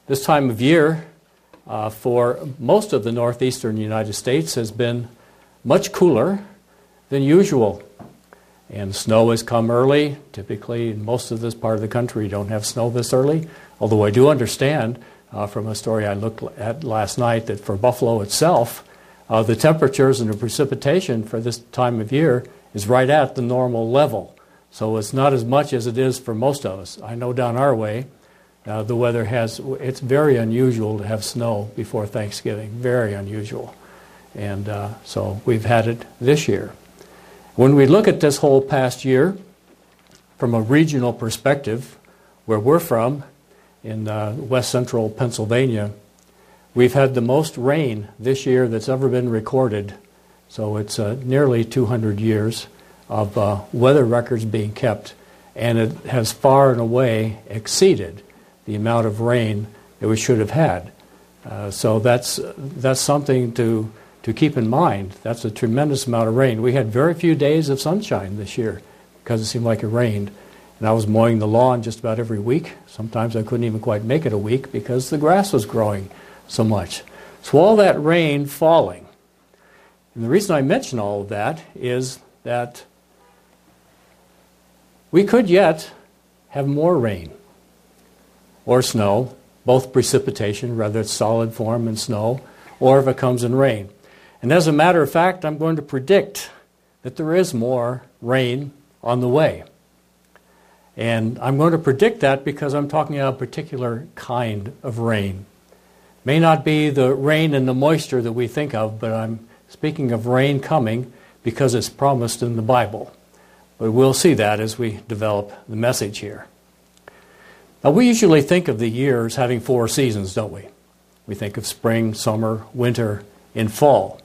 This time of year for most of the northeastern United States has been much cooler than usual. And snow has come early. Typically, in most of this part of the country, you don't have snow this early. Although I do understand from a story I looked at last night that for Buffalo itself, the temperatures and the precipitation for this time of year is right at the normal level. So it's not as much as it is for most of us. I know down our way, the weather it's very unusual to have snow before Thanksgiving, very unusual. And so we've had it this year. When we look at this whole past year from a regional perspective, where we're from, in west central Pennsylvania, we've had the most rain this year that's ever been recorded. So it's nearly 200 years of weather records being kept, and it has far and away exceeded the amount of rain that we should have had. So that's something to keep in mind. That's a tremendous amount of rain. We had very few days of sunshine this year because it seemed like it rained. And I was mowing the lawn just about every week. Sometimes I couldn't even quite make it a week because the grass was growing so much. So all that rain falling. And the reason I mention all of that is that we could yet have more rain or snow, both precipitation, whether it's solid form and snow, or if it comes in rain. And as a matter of fact, I'm going to predict that there is more rain on the way. And I'm going to predict that because I'm talking about a particular kind of rain. May not be the rain and the moisture that we think of, but I'm speaking of rain coming because it's promised in the Bible. But we'll see that as we develop the message here. Now, we usually think of the year as having 4 seasons, don't we? We think of spring, summer, winter, and fall.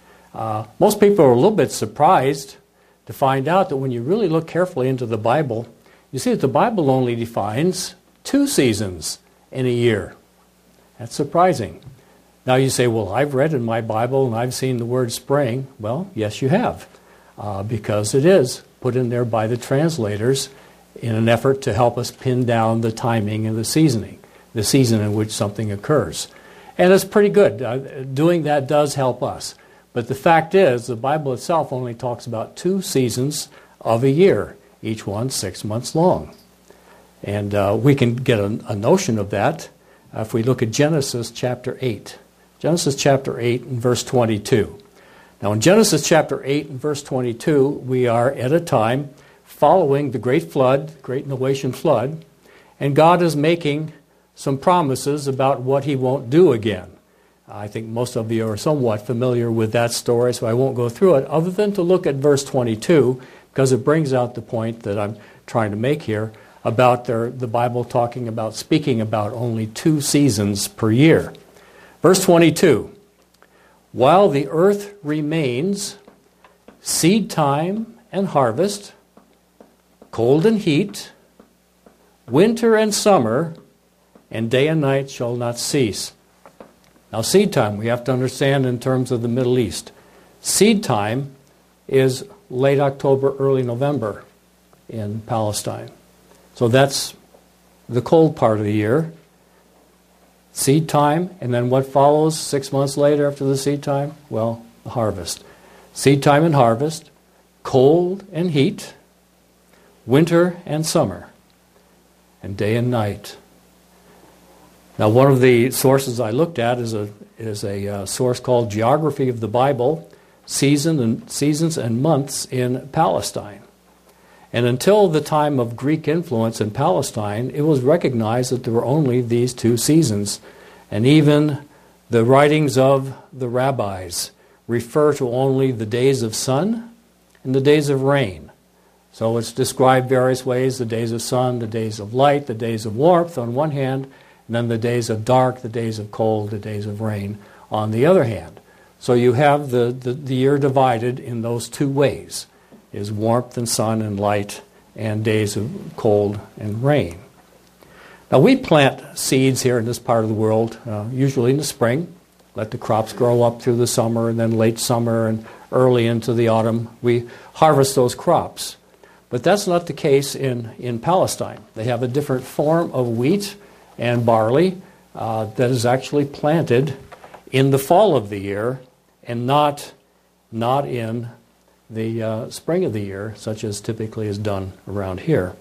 Most people are a little bit surprised to find out that when you really look carefully into the Bible, you see that the Bible only defines 2 seasons in a year. That's surprising. Now you say, well, I've read in my Bible and I've seen the word spring. Well, yes, you have, because it is put in there by the translators in an effort to help us pin down the timing and the season in which something occurs. And it's pretty good. Doing that does help us. But the fact is, the Bible itself only talks about 2 seasons of a year, each one 6 months long. And we can get a notion of that if we look at Genesis chapter 8. Genesis chapter 8 and verse 22. Now in Genesis chapter 8 and verse 22, we are at a time following the great flood, great Noachian flood, and God is making some promises about what he won't do again. I think most of you are somewhat familiar with that story, so I won't go through it, other than to look at verse 22, because it brings out the point that I'm trying to make here about the Bible speaking about only 2 seasons per year. Verse 22, while the earth remains, seed time and harvest, cold and heat, winter and summer, and day and night shall not cease. Now, seed time, we have to understand in terms of the Middle East. Seed time is late October, early November in Palestine. So that's the cold part of the year. Seed time, and then what follows 6 months later after the seed time? Well, the harvest. Seed time and harvest, cold and heat, winter and summer, and day and night. Now, one of the sources I looked at is a source called Geography of the Bible, Seasons and Months in Palestine. And until the time of Greek influence in Palestine, it was recognized that there were only these 2 seasons. And even the writings of the rabbis refer to only the days of sun and the days of rain. So it's described various ways: the days of sun, the days of light, the days of warmth on one hand, and then the days of dark, the days of cold, the days of rain on the other hand. So you have the year divided in those 2 ways, is warmth and sun and light, and days of cold and rain. Now we plant seeds here in this part of the world, usually in the spring, let the crops grow up through the summer, and then late summer and early into the autumn, we harvest those crops. But that's not the case in Palestine. They have a different form of wheat and barley that is actually planted in the fall of the year and not in the spring of the year, such as typically is done around here.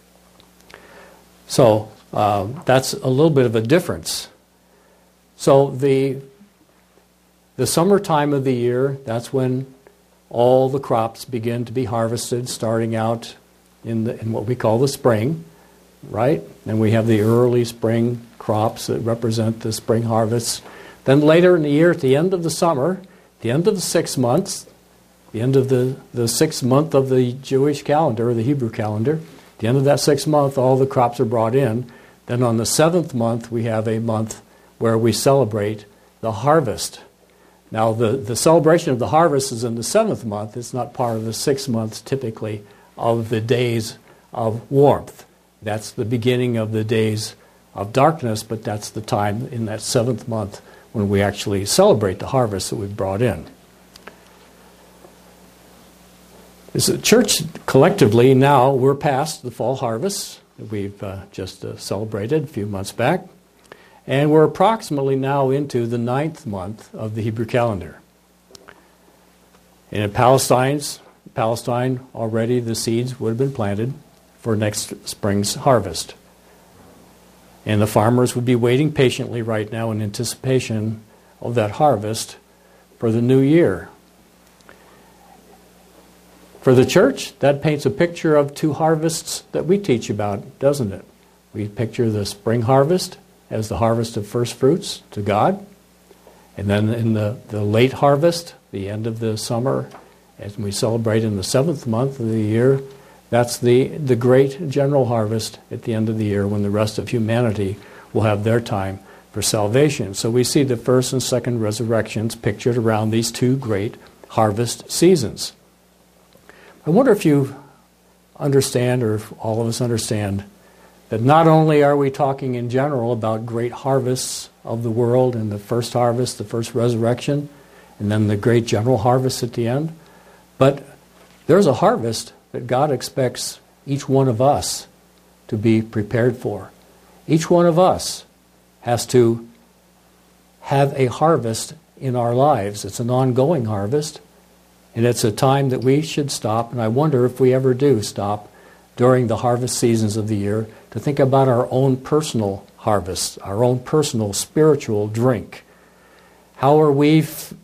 So that's a little bit of a difference. So the summertime of the year, that's when all the crops begin to be harvested, starting out in what we call the spring, right? And we have the early spring crops that represent the spring harvests. Then later in the year, at the end of the summer, the end of the 6 months, the end of the 6th month of the Jewish calendar, or the Hebrew calendar, the end of that 6th month, all the crops are brought in. Then on the 7th month, we have a month where we celebrate the harvest. Now, the celebration of the harvest is in the 7th month. It's not part of the 6 months, typically, of the days of warmth. That's the beginning of the days of darkness, but that's the time in that 7th month when we actually celebrate the harvest that we've brought in. As a church, collectively, now we're past the fall harvest that we've just celebrated a few months back. And we're approximately now into the 9th month of the Hebrew calendar. And in Palestine, already the seeds would have been planted for next spring's harvest. And the farmers would be waiting patiently right now in anticipation of that harvest for the new year. For the church, that paints a picture of two harvests that we teach about, doesn't it? We picture the spring harvest as the harvest of first fruits to God. And then in the late harvest, the end of the summer, as we celebrate in the 7th month of the year, that's the great general harvest at the end of the year when the rest of humanity will have their time for salvation. So we see the first and second resurrections pictured around these two great harvest seasons. I wonder if you understand, or if all of us understand, that not only are we talking in general about great harvests of the world and the first harvest, the first resurrection, and then the great general harvest at the end, but there's a harvest that God expects each one of us to be prepared for. Each one of us has to have a harvest in our lives. It's an ongoing harvest, and it's a time that we should stop, and I wonder if we ever do stop during the harvest seasons of the year to think about our own personal harvest, our own personal spiritual drink. How are we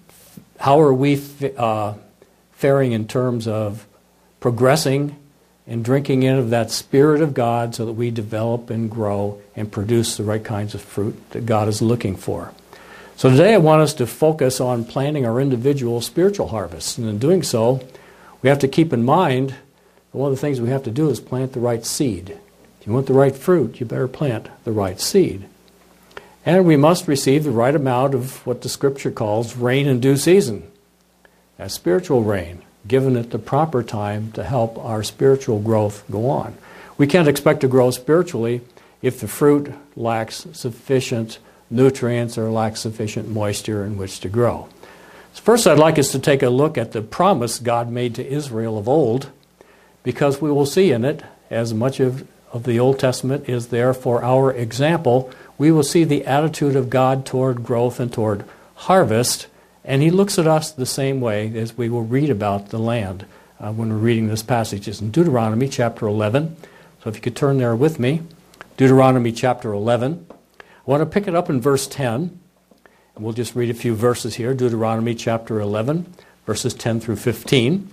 faring in terms of progressing and drinking in of that Spirit of God so that we develop and grow and produce the right kinds of fruit that God is looking for? So today I want us to focus on planting our individual spiritual harvests. And in doing so, we have to keep in mind that one of the things we have to do is plant the right seed. If you want the right fruit, you better plant the right seed. And we must receive the right amount of what the Scripture calls rain in due season. That's spiritual rain, given at the proper time to help our spiritual growth go on. We can't expect to grow spiritually if the fruit lacks sufficient nutrients or lacks sufficient moisture in which to grow. So first, I'd like us to take a look at the promise God made to Israel of old, because we will see in it, as much of the Old Testament is there for our example, we will see the attitude of God toward growth and toward harvest, and He looks at us the same way as we will read about the land when we're reading this passage. It's in Deuteronomy chapter 11. So if you could turn there with me, Deuteronomy chapter 11. I want to pick it up in verse 10, and we'll just read a few verses here. Deuteronomy chapter 11, verses 10 through 15.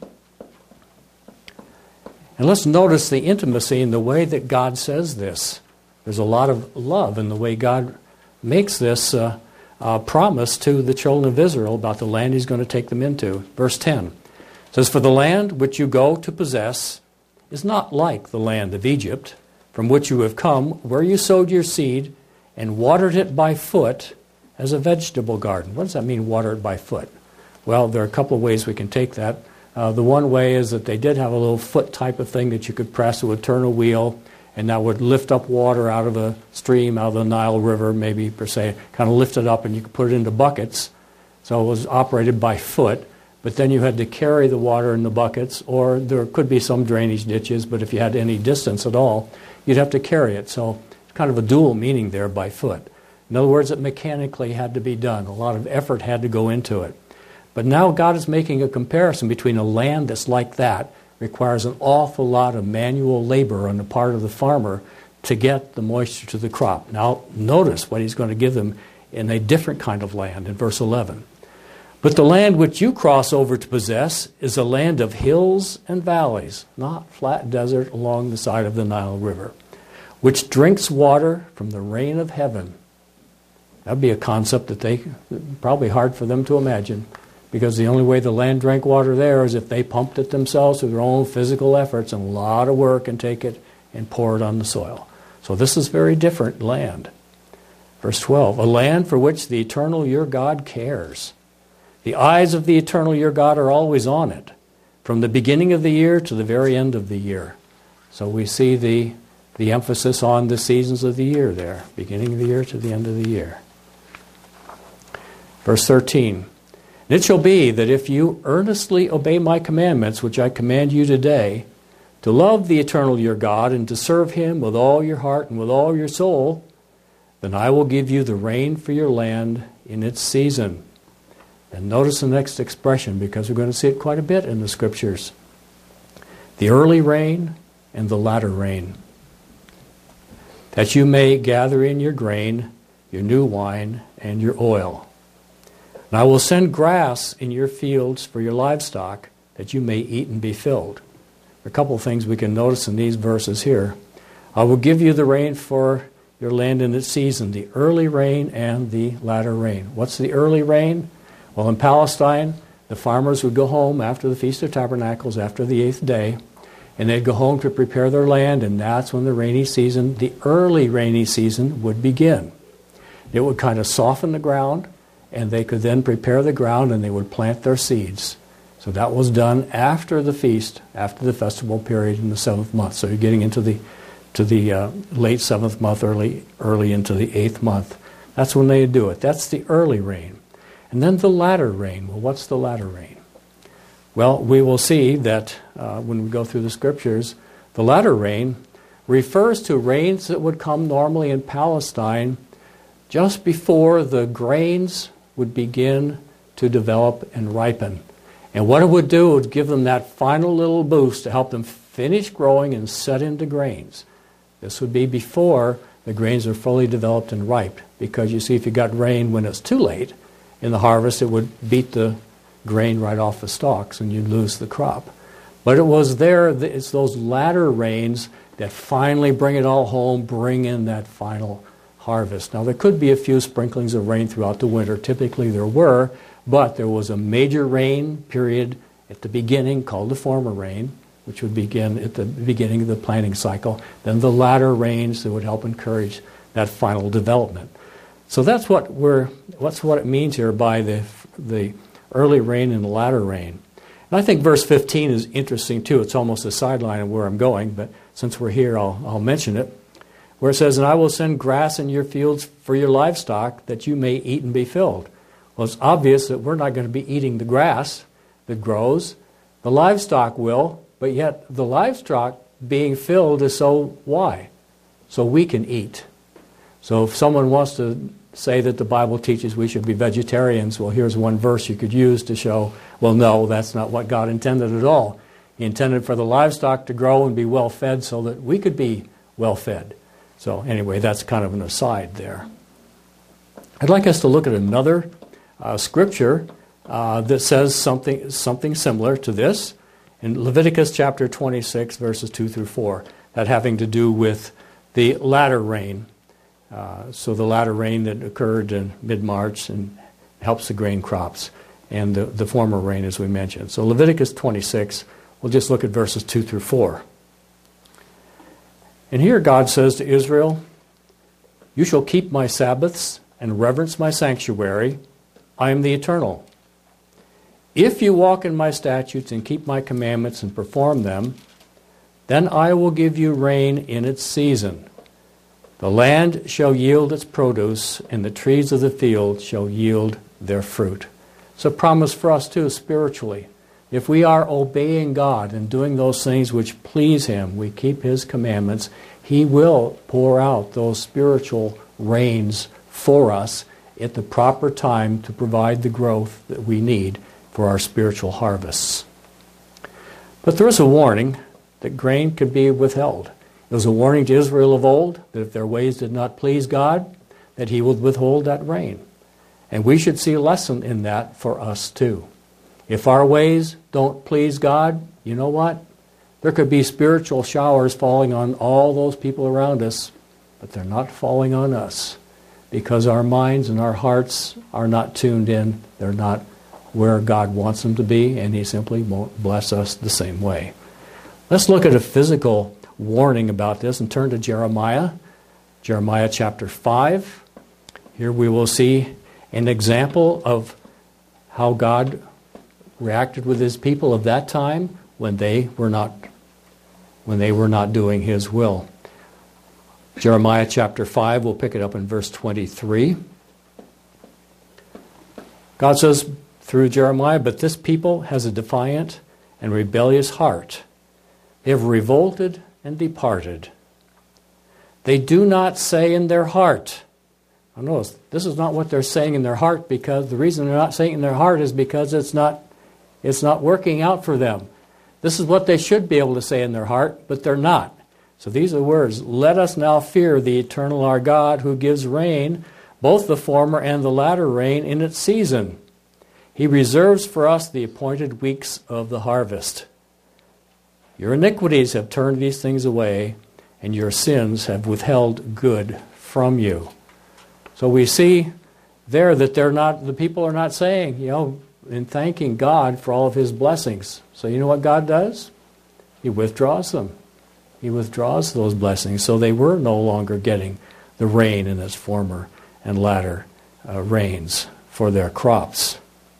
And let's notice the intimacy in the way that God says this. There's a lot of love in the way God makes this promise to the children of Israel about the land He's going to take them into. Verse 10 says, "For the land which you go to possess is not like the land of Egypt, from which you have come, where you sowed your seed and watered it by foot as a vegetable garden." What does that mean, water it by foot? Well, there are a couple of ways we can take that. The one way is that they did have a little foot type of thing that you could press. It would turn a wheel, and that would lift up water out of a stream, out of the Nile River, maybe per se, kind of lift it up, and you could put it into buckets. So it was operated by foot, but then you had to carry the water in the buckets, or there could be some drainage ditches, but if you had any distance at all, you'd have to carry it. So it's kind of a dual meaning there, by foot. In other words, it mechanically had to be done. A lot of effort had to go into it. But now God is making a comparison between a land that's like that, requires an awful lot of manual labor on the part of the farmer to get the moisture to the crop. Now, notice what he's going to give them in a different kind of land in verse 11. But the land which you cross over to possess is a land of hills and valleys, not flat desert along the side of the Nile River, which drinks water from the rain of heaven. That would be a concept that probably hard for them to imagine, because the only way the land drank water there is if they pumped it themselves through their own physical efforts and a lot of work and take it and pour it on the soil. So this is very different land. Verse 12, a land for which the eternal your God cares. The eyes of the eternal your God are always on it, from the beginning of the year to the very end of the year. So we see the emphasis on the seasons of the year there, beginning of the year to the end of the year. Verse 13, it shall be that if you earnestly obey my commandments, which I command you today, to love the eternal your God and to serve him with all your heart and with all your soul, then I will give you the rain for your land in its season. And notice the next expression, because we're going to see it quite a bit in the Scriptures. The early rain and the latter rain, that you may gather in your grain, your new wine, and your oil. And I will send grass in your fields for your livestock, that you may eat and be filled. A couple of things we can notice in these verses here. I will give you the rain for your land in its season, the early rain and the latter rain. What's the early rain? Well, in Palestine, the farmers would go home after the Feast of Tabernacles, after the 8th day, and they'd go home to prepare their land, and that's when the rainy season, the early rainy season, would begin. It would kind of soften the ground, and they could then prepare the ground, and they would plant their seeds. So that was done after the feast, after the festival period in the 7th month. So you're getting into the late 7th month, early into the 8th month. That's when they do it. That's the early rain. And then the latter rain. Well, what's the latter rain? Well, we will see that when we go through the Scriptures, the latter rain refers to rains that would come normally in Palestine just before the grains would begin to develop and ripen. And what it would do would give them that final little boost to help them finish growing and set into grains. This would be before the grains are fully developed and ripe, because you see, if you got rain when it's too late in the harvest, it would beat the grain right off the stalks and you'd lose the crop. But it was there, it's those latter rains that finally bring it all home, bring in that final harvest. Now, there could be a few sprinklings of rain throughout the winter. Typically there were, but there was a major rain period at the beginning called the former rain, which would begin at the beginning of the planting cycle. Then the latter rains that would help encourage that final development. So that's what it means here by the early rain and the latter rain. And I think verse 15 is interesting too. It's almost a sideline of where I'm going, but since we're here, I'll mention it. Where it says, and I will send grass in your fields for your livestock, that you may eat and be filled. Well, it's obvious that we're not going to be eating the grass that grows. The livestock will, but yet the livestock being filled is so why? So we can eat. So if someone wants to say that the Bible teaches we should be vegetarians, well, here's one verse you could use to show, well, no, that's not what God intended at all. He intended for the livestock to grow and be well fed so that we could be well fed. So anyway, that's kind of an aside there. I'd like us to look at another scripture that says something similar to this in Leviticus chapter 26, verses 2 through 4, that having to do with the latter rain. So the latter rain that occurred in mid-March and helps the grain crops, and the former rain, as we mentioned. So Leviticus 26, we'll just look at verses 2 through 4. And here God says to Israel, you shall keep my Sabbaths and reverence my sanctuary. I am the Eternal. If you walk in my statutes and keep my commandments and perform them, then I will give you rain in its season. The land shall yield its produce, and the trees of the field shall yield their fruit. It's a promise for us too, spiritually. If we are obeying God and doing those things which please Him, we keep His commandments, He will pour out those spiritual rains for us at the proper time to provide the growth that we need for our spiritual harvests. But there is a warning that grain could be withheld. It was a warning to Israel of old that if their ways did not please God, that he would withhold that rain. And we should see a lesson in that for us too. If our ways don't please God, you know what? There could be spiritual showers falling on all those people around us, but they're not falling on us because our minds and our hearts are not tuned in. They're not where God wants them to be, and he simply won't bless us the same way. Let's look at a physical warning about this and turn to Jeremiah. Jeremiah chapter 5. Here we will see an example of how God reacted with his people of that time when they were not doing his will. Jeremiah chapter 5, we'll pick it up in verse 23. God says through Jeremiah, "But this people has a defiant and rebellious heart. They have revolted and departed. They do not say in their heart." Now notice, this is not what they're saying in their heart, because the reason they're not saying in their heart is because it's not working out for them. This is what they should be able to say in their heart, but they're not. So these are words. "Let us now fear the eternal our God, who gives rain, both the former and the latter rain, in its season. He reserves for us the appointed weeks of the harvest. Your iniquities have turned these things away, and your sins have withheld good from you." So we see there that the people are not saying, in thanking God for all of his blessings. So you know what God does? He withdraws them. He withdraws those blessings. So they were no longer getting the rain in its former and latter rains for their crops.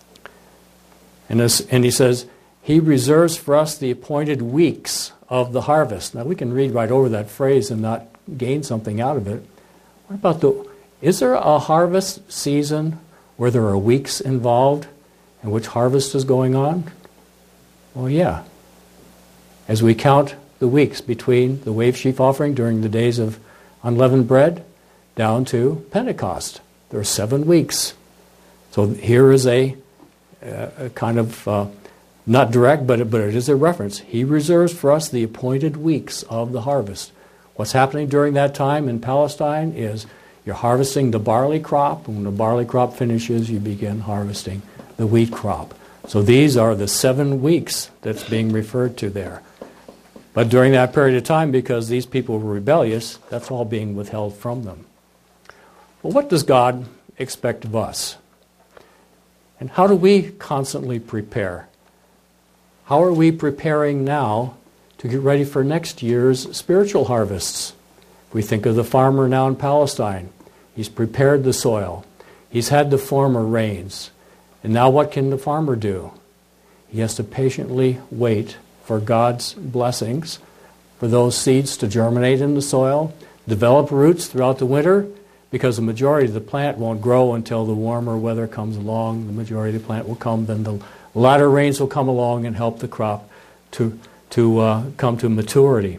And he says, he reserves for us the appointed weeks of the harvest. Now we can read right over that phrase and not gain something out of it. What about is there a harvest season where there are weeks involved in which harvest is going on? Well, yeah. As we count the weeks between the wave sheaf offering during the days of unleavened bread down to Pentecost, there are 7 weeks. So here is a kind of, not direct, but it is a reference. He reserves for us the appointed weeks of the harvest. What's happening during that time in Palestine is you're harvesting the barley crop, and when the barley crop finishes, you begin harvesting the wheat crop. So these are the 7 weeks that's being referred to there. But during that period of time, because these people were rebellious, that's all being withheld from them. Well, what does God expect of us? And how do we constantly prepare? How are we preparing now to get ready for next year's spiritual harvests? If we think of the farmer now in Palestine, he's prepared the soil. He's had the former rains. And now what can the farmer do? He has to patiently wait for God's blessings, for those seeds to germinate in the soil, develop roots throughout the winter, because the majority of the plant won't grow until the warmer weather comes along. The majority of the plant will come, then the latter rains will come along and help the crop to come to maturity.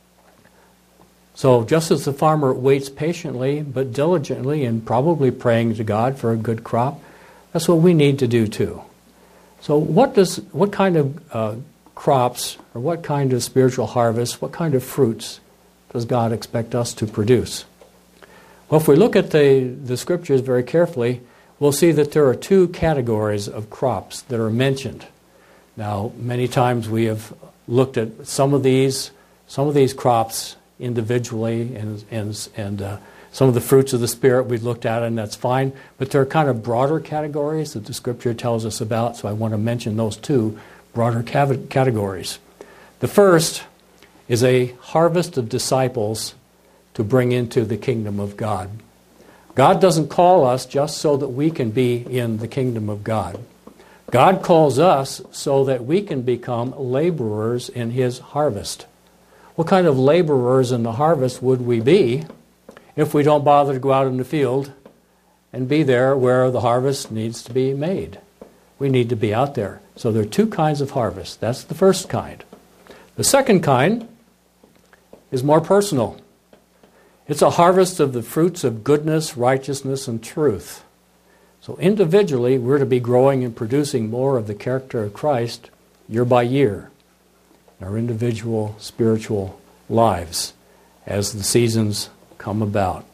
So just as the farmer waits patiently but diligently and probably praying to God for a good crop, that's what we need to do too. So what kind of crops, or what kind of spiritual harvest, what kind of fruits does God expect us to produce? Well, if we look at the scriptures very carefully, we'll see that there are 2 categories of crops that are mentioned. Now, many times we have looked at some of these crops individually, and some of the fruits of the Spirit we've looked at, and that's fine. But there are kind of broader categories that the Scripture tells us about, so I want to mention those 2 broader categories. The first is a harvest of disciples to bring into the kingdom of God. God doesn't call us just so that we can be in the kingdom of God. God calls us so that we can become laborers in His harvest. What kind of laborers in the harvest would we be if we don't bother to go out in the field and be there where the harvest needs to be made? We need to be out there. So there are 2 kinds of harvest. That's the first kind. The second kind is more personal. It's a harvest of the fruits of goodness, righteousness, and truth. So individually, we're to be growing and producing more of the character of Christ year by year in our individual spiritual lives as the seasons come about.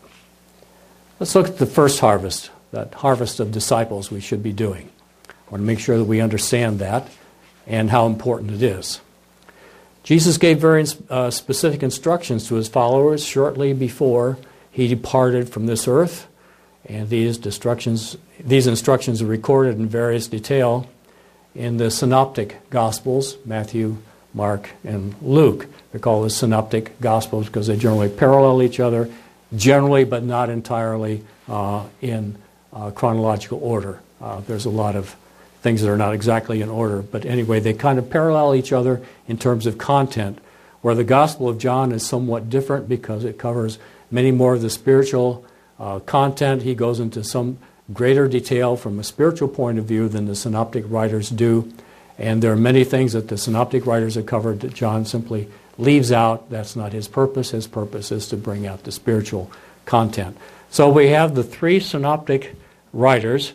Let's look at the first harvest, that harvest of disciples we should be doing. I want to make sure that we understand that and how important it is. Jesus gave very specific instructions to his followers shortly before he departed from this earth, and these instructions are recorded in various detail in the Synoptic Gospels, Matthew, Mark, and Luke. They're called the Synoptic Gospels because they generally parallel each other, generally but not entirely in chronological order. There's a lot of things that are not exactly in order, but anyway, they kind of parallel each other in terms of content, where the Gospel of John is somewhat different because it covers many more of the spiritual content. He goes into some greater detail from a spiritual point of view than the synoptic writers do, and there are many things that the synoptic writers have covered that John simply leaves out. That's not his purpose. His purpose is to bring out the spiritual content. So we have the three synoptic writers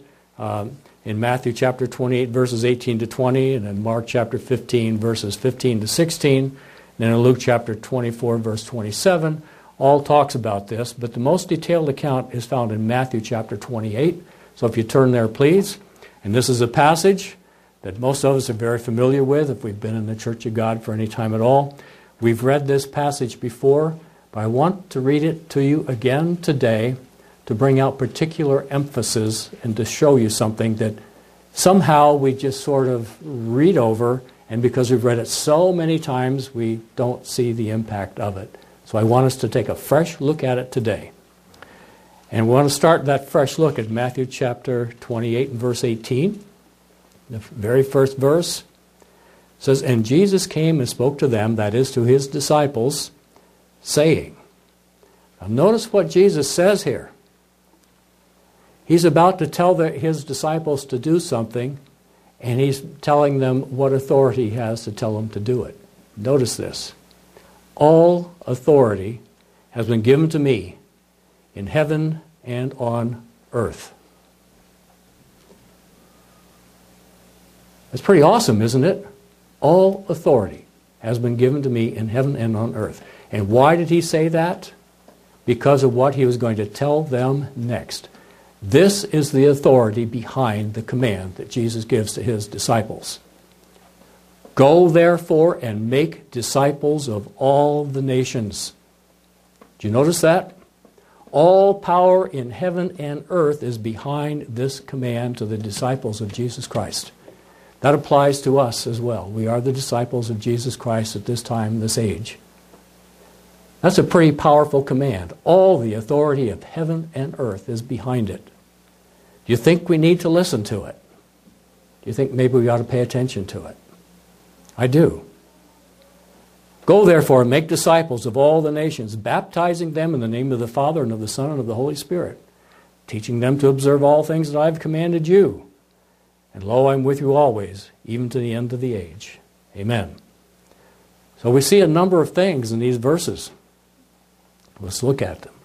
in Matthew chapter 28, verses 18 to 20, and in Mark chapter 15, verses 15 to 16, and then in Luke chapter 24, verse 27, all talks about this, but the most detailed account is found in Matthew chapter 28. So if you turn there, please. And this is a passage that most of us are very familiar with if we've been in the Church of God for any time at all. We've read this passage before, but I want to read it to you again today to bring out particular emphasis and to show you something that somehow we just sort of read over, and because we've read it so many times, we don't see the impact of it. So I want us to take a fresh look at it today. And we want to start that fresh look at Matthew chapter 28 and verse 18. The very first verse says, "And Jesus came and spoke to them," that is, to his disciples, saying. Now notice what Jesus says here. He's about to tell his disciples to do something, and he's telling them what authority he has to tell them to do it. Notice this. "All authority has been given to me in heaven and on earth." That's pretty awesome, isn't it? All authority has been given to me in heaven and on earth. And why did he say that? Because of what he was going to tell them next. This is the authority behind the command that Jesus gives to his disciples. "Go therefore and make disciples of all the nations." Do you notice that? All power in heaven and earth is behind this command to the disciples of Jesus Christ. That applies to us as well. We are the disciples of Jesus Christ at this time, this age. That's a pretty powerful command. All the authority of heaven and earth is behind it. Do you think we need to listen to it? Do you think maybe we ought to pay attention to it? I do. "Go therefore and make disciples of all the nations, baptizing them in the name of the Father and of the Son and of the Holy Spirit, teaching them to observe all things that I have commanded you. And lo, I am with you always, even to the end of the age." Amen. So we see a number of things in these verses. Let's look at them.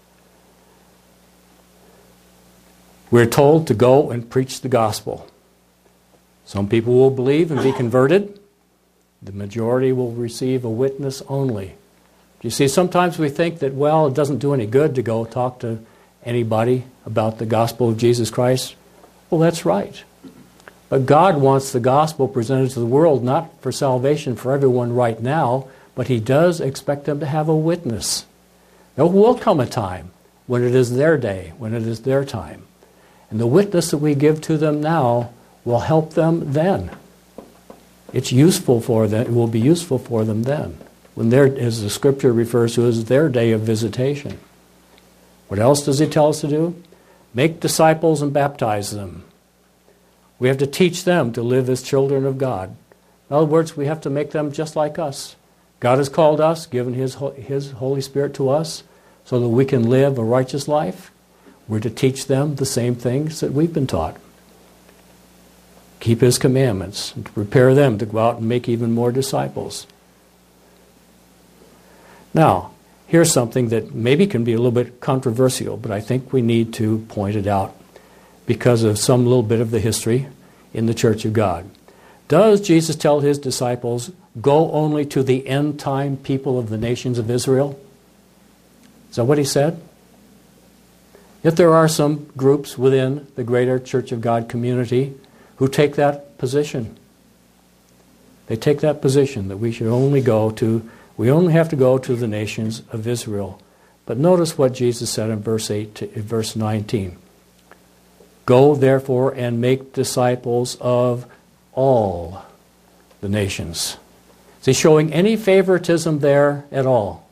We're told to go and preach the gospel. Some people will believe and be converted. The majority will receive a witness only. You see, sometimes we think that, well, it doesn't do any good to go talk to anybody about the gospel of Jesus Christ. Well, that's right. But God wants the gospel presented to the world not for salvation for everyone right now, but he does expect them to have a witness. There will come a time when it is their day, when it is their time. And the witness that we give to them now will help them then. It's useful for them. It will be useful for them then, when their, as the Scripture refers to as their day of visitation. What else does he tell us to do? Make disciples and baptize them. We have to teach them to live as children of God. In other words, we have to make them just like us. God has called us, given His Holy Spirit to us, so that we can live a righteous life. We're to teach them the same things that we've been taught. Keep His commandments, and to prepare them to go out and make even more disciples. Now, here's something that maybe can be a little bit controversial, but I think we need to point it out because of some little bit of the history in the Church of God. Does Jesus tell his disciples, go only to the end time people of the nations of Israel? Is that what he said? Yet there are some groups within the greater Church of God community who take that position. They take that position that we only have to go to the nations of Israel. But notice what Jesus said in verse 8 to verse 19. Go therefore and make disciples of all the nations. Is he showing any favoritism there at all?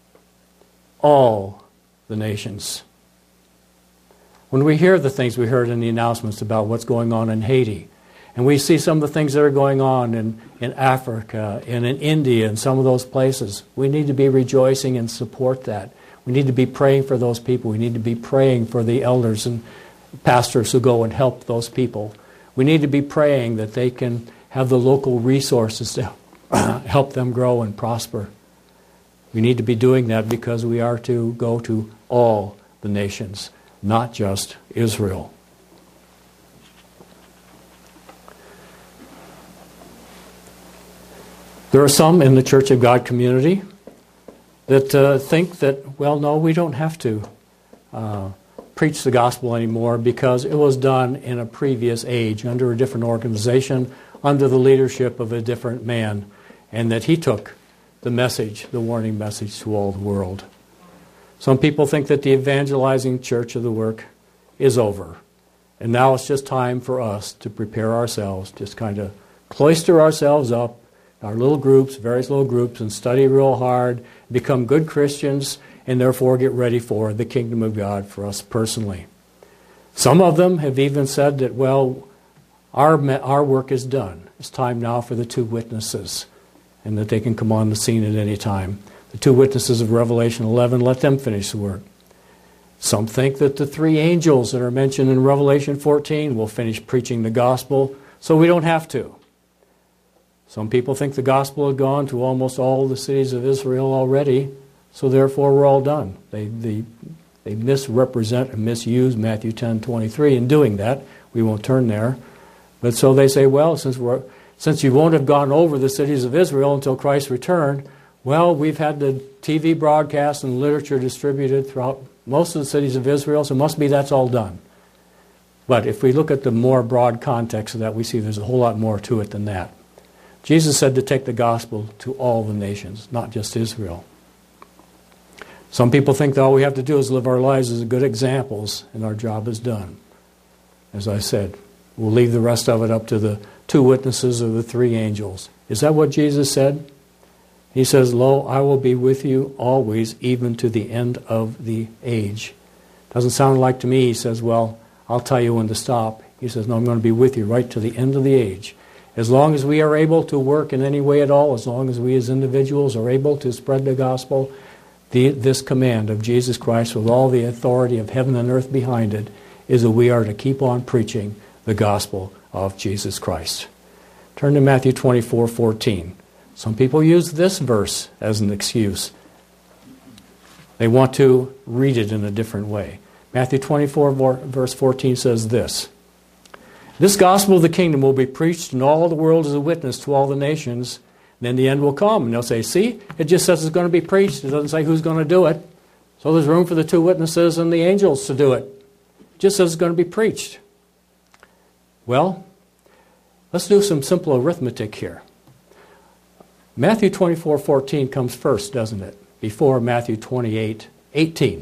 All the nations. When we hear the things we heard in the announcements about what's going on in Haiti, and we see some of the things that are going on in Africa and in India and some of those places, we need to be rejoicing and support that. We need to be praying for those people. We need to be praying for the elders and pastors who go and help those people. We need to be praying that they can have the local resources to help them grow and prosper. We need to be doing that because we are to go to all the nations, not just Israel. There are some in the Church of God community that think that, well, no, we don't have to preach the gospel anymore because it was done in a previous age under a different organization, under the leadership of a different man, and that he took the message, the warning message to all the world. Some people think that the evangelizing church of the work is over, and now it's just time for us to prepare ourselves, just kind of cloister ourselves up, our little groups, various little groups, and study real hard, become good Christians, and therefore get ready for the kingdom of God for us personally. Some of them have even said that, well, our work is done. It's time now for the two witnesses, and that they can come on the scene at any time. The two witnesses of Revelation 11, let them finish the work. Some think that the three angels that are mentioned in Revelation 14 will finish preaching the gospel, so we don't have to. Some people think the gospel had gone to almost all the cities of Israel already, so therefore we're all done. They misrepresent and misuse Matthew 10:23 in doing that. We won't turn there. But so they say, well, since you won't have gone over the cities of Israel until Christ's return, well, we've had the TV broadcast and literature distributed throughout most of the cities of Israel, so it must be that's all done. But if we look at the more broad context of that, we see there's a whole lot more to it than that. Jesus said to take the gospel to all the nations, not just Israel. Some people think that all we have to do is live our lives as good examples, and our job is done. As I said, we'll leave the rest of it up to the two witnesses or the three angels. Is that what Jesus said? He says, lo, I will be with you always, even to the end of the age. Doesn't sound like to me, he says, well, I'll tell you when to stop. He says, no, I'm going to be with you right to the end of the age. As long as we are able to work in any way at all, as long as we as individuals are able to spread the gospel, this command of Jesus Christ with all the authority of heaven and earth behind it is that we are to keep on preaching the gospel of Jesus Christ. Turn to Matthew 24:14. Some people use this verse as an excuse. They want to read it in a different way. Matthew 24 verse 14 says this, this gospel of the kingdom will be preached in all the world as a witness to all the nations. Then the end will come. And they'll say, see, it just says it's going to be preached. It doesn't say who's going to do it. So there's room for the two witnesses and the angels to do it. It just says it's going to be preached. Well, let's do some simple arithmetic here. Matthew 24:14 comes first, doesn't it? Before Matthew 28:18.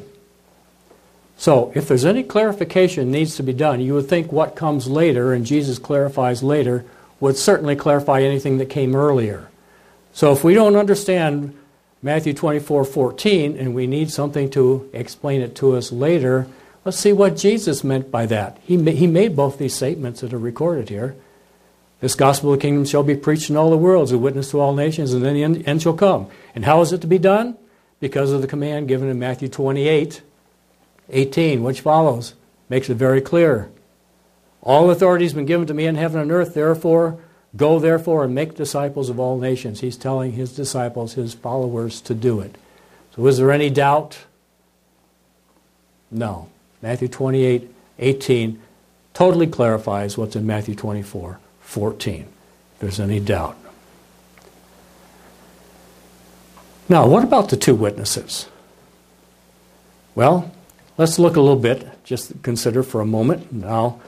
So if there's any clarification needs to be done, you would think what comes later, and Jesus clarifies later, would certainly clarify anything that came earlier. So if we don't understand Matthew 24:14 and we need something to explain it to us later, let's see what Jesus meant by that. He made both these statements that are recorded here. This gospel of the kingdom shall be preached in all the world as a witness to all nations, and then the end shall come. And how is it to be done? Because of the command given in Matthew 28:18, which follows. Makes it very clear. All authority has been given to me in heaven and earth, therefore, go therefore and make disciples of all nations. He's telling his disciples, his followers, to do it. So is there any doubt? No. Matthew 28:18 totally clarifies what's in Matthew 24:14. If there's any doubt. Now, what about the two witnesses? Well, let's look a little bit, just consider for a moment. Now,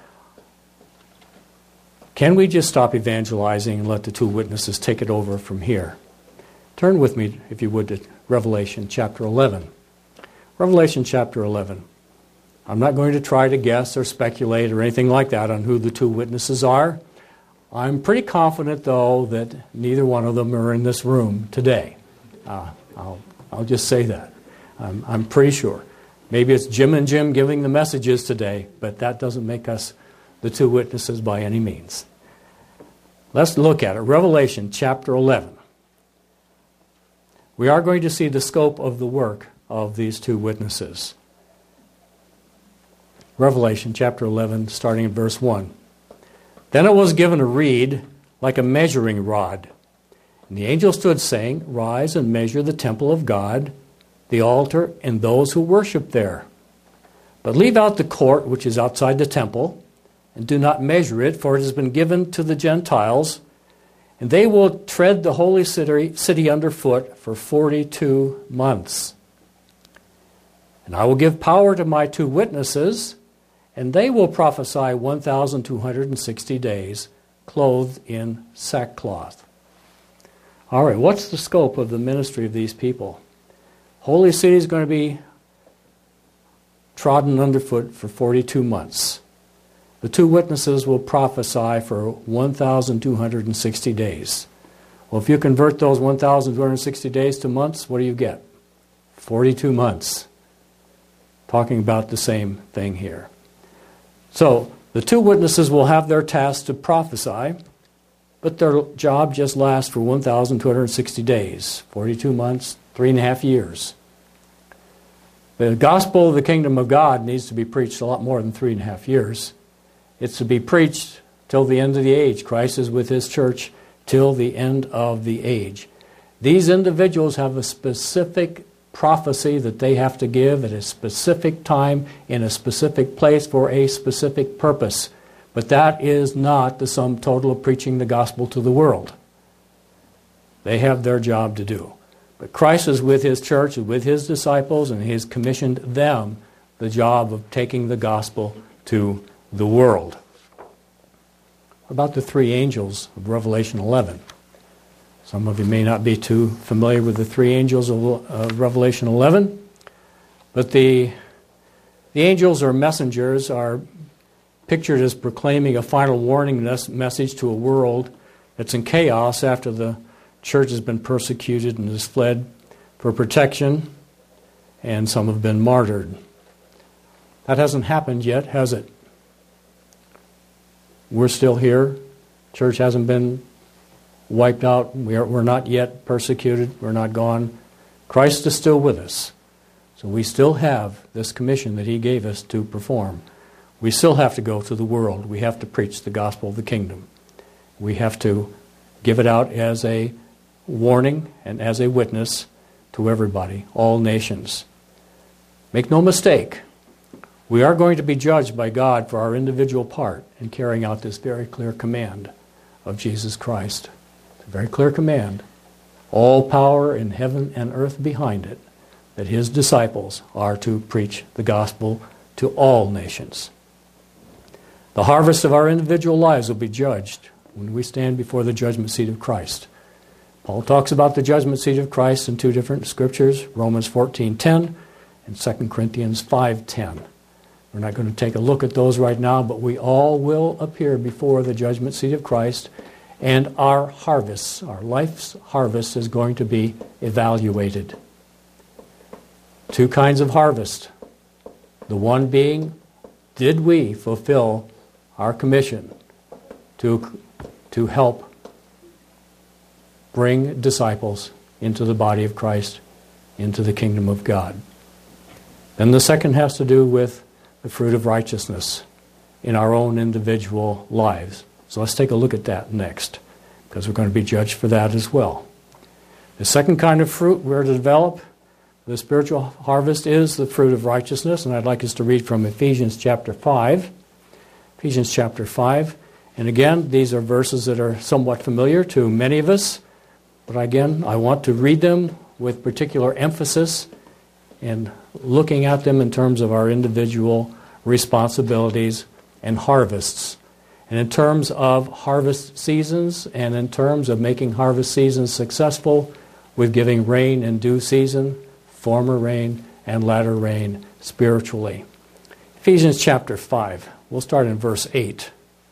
can we just stop evangelizing and let the two witnesses take it over from here? Turn with me, if you would, to Revelation chapter 11. Revelation chapter 11. I'm not going to try to guess or speculate or anything like that on who the two witnesses are. I'm pretty confident, though, that neither one of them are in this room today. I'll just say that. I'm pretty sure. Maybe it's Jim and Jim giving the messages today, but that doesn't make us the two witnesses by any means. Let's look at it. Revelation chapter 11. We are going to see the scope of the work of these two witnesses. Revelation chapter 11, starting in verse 1. Then it was given a reed like a measuring rod. And the angel stood saying, Rise and measure the temple of God, the altar, and those who worship there. But leave out the court which is outside the temple, and do not measure it, for it has been given to the Gentiles, and they will tread the holy city underfoot for 42 months. And I will give power to my two witnesses, and they will prophesy 1,260 days, clothed in sackcloth. All right, what's the scope of the ministry of these people? Holy city is going to be trodden underfoot for 42 months. The two witnesses will prophesy for 1,260 days. Well, if you convert those 1,260 days to months, what do you get? 42 months. Talking about the same thing here. So, the two witnesses will have their task to prophesy, but their job just lasts for 1,260 days, 42 months, 3.5 years. The gospel of the kingdom of God needs to be preached a lot more than 3.5 years. It's to be preached till the end of the age. Christ is with his church till the end of the age. These individuals have a specific prophecy that they have to give at a specific time in a specific place for a specific purpose. But that is not the sum total of preaching the gospel to the world. They have their job to do. But Christ is with his church and with his disciples, and he has commissioned them the job of taking the gospel to the world. About the three angels of Revelation 11. Some of you may not be too familiar with the three angels of Revelation 11, but the angels or messengers are pictured as proclaiming a final warning message to a world that's in chaos after the church has been persecuted and has fled for protection, and some have been martyred. That hasn't happened yet, has it? We're still here. Church hasn't been wiped out. We're not yet persecuted. We're not gone. Christ is still with us. So we still have this commission that he gave us to perform. We still have to go to the world. We have to preach the gospel of the kingdom. We have to give it out as a warning and as a witness to everybody, all nations. Make no mistake, we are going to be judged by God for our individual part in carrying out this very clear command of Jesus Christ. It's a very clear command. All power in heaven and earth behind it, that his disciples are to preach the gospel to all nations. The harvest of our individual lives will be judged when we stand before the judgment seat of Christ. Paul talks about the judgment seat of Christ in two different scriptures, Romans 14:10 and 2 Corinthians 5:10. We're not going to take a look at those right now, but we all will appear before the judgment seat of Christ, and our harvest, our life's harvest, is going to be evaluated. Two kinds of harvest. The one being, did we fulfill our commission to help bring disciples into the body of Christ, into the kingdom of God? Then the second has to do with the fruit of righteousness in our own individual lives. So let's take a look at that next, because we're going to be judged for that as well. The second kind of fruit we're to develop, The spiritual harvest is the fruit of righteousness, and I'd like us to read from Ephesians chapter 5. Ephesians chapter 5. And again, these are verses that are somewhat familiar to many of us, but again, I want to read them with particular emphasis and looking at them in terms of our individual responsibilities and harvests. And in terms of harvest seasons and in terms of making harvest seasons successful with giving rain in due season, former rain and latter rain spiritually. Ephesians chapter 5. We'll start in verse 8.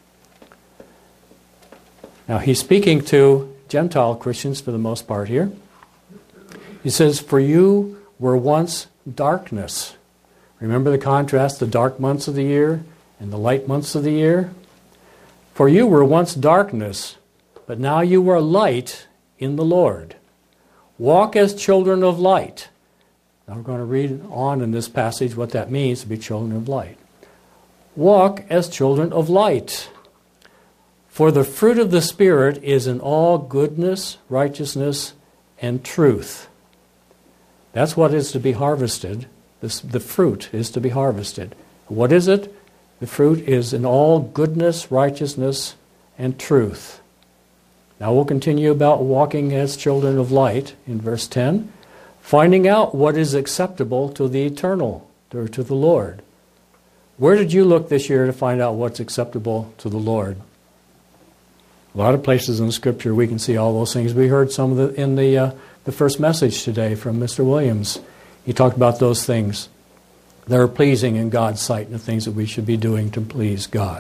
Now he's speaking to Gentile Christians for the most part here. He says, "For you were once darkness." Remember the contrast, the dark months of the year and the light months of the year? "For you were once darkness, but now you are light in the Lord. Walk as children of light." Now we're going to read on in this passage what that means to be children of light. "Walk as children of light. For the fruit of the Spirit is in all goodness, righteousness, and truth." That's what is to be harvested. The fruit is to be harvested. What is it? The fruit is in all goodness, righteousness, and truth. Now we'll continue about walking as children of light in verse 10. "Finding out what is acceptable to the eternal, or to the Lord." Where did you look this year to find out what's acceptable to the Lord? A lot of places in Scripture we can see all those things. We heard some of in the first message today from Mr. Williams. He talked about those things that are pleasing in God's sight and the things that we should be doing to please God.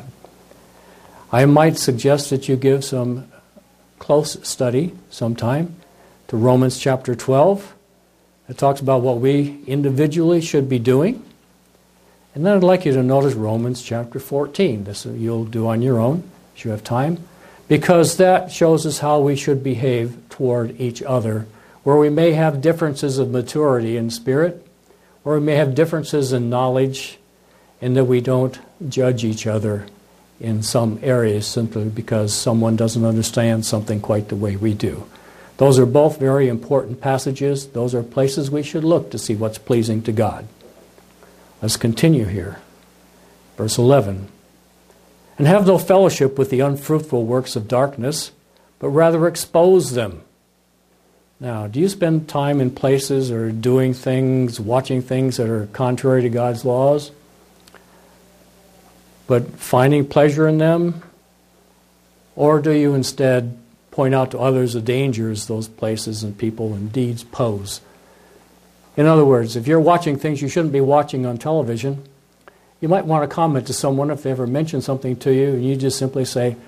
I might suggest that you give some close study sometime to Romans chapter 12. It talks about what we individually should be doing. And then I'd like you to notice Romans chapter 14. This you'll do on your own if you have time, because that shows us how we should behave toward each other, where we may have differences of maturity in spirit, where we may have differences in knowledge, and that we don't judge each other in some areas simply because someone doesn't understand something quite the way we do. Those are both very important passages. Those are places we should look to see what's pleasing to God. Let's continue here. Verse 11. "And have no fellowship with the unfruitful works of darkness, but rather expose them." Now, do you spend time in places or doing things, watching things that are contrary to God's laws, but finding pleasure in them? Or do you instead point out to others the dangers those places and people and deeds pose? In other words, if you're watching things you shouldn't be watching on television, you might want to comment to someone if they ever mention something to you, and you just simply say,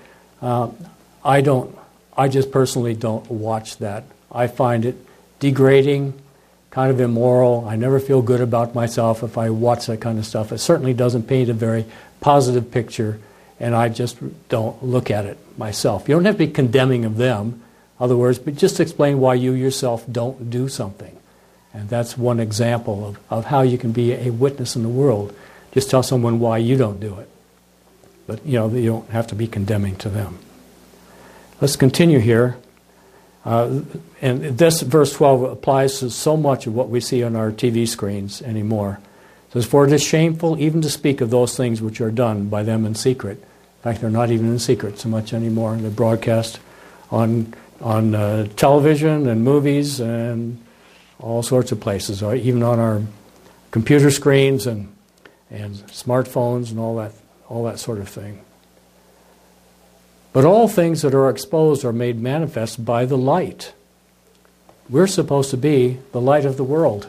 I just personally don't watch that. I find it degrading, kind of immoral. I never feel good about myself if I watch that kind of stuff. It certainly doesn't paint a very positive picture, and I just don't look at it myself. You don't have to be condemning of them, in other words, but just explain why you yourself don't do something. And that's one example of how you can be a witness in the world. Just tell someone why you don't do it. But, you don't have to be condemning to them. Let's continue here. And this, verse 12, applies to so much of what we see on our TV screens anymore. It says, "For it is shameful even to speak of those things which are done by them in secret." In fact, they're not even in secret so much anymore. They're broadcast on television and movies and all sorts of places, or even on our computer screens and smartphones and all that sort of thing. "But all things that are exposed are made manifest by the light." We're supposed to be the light of the world.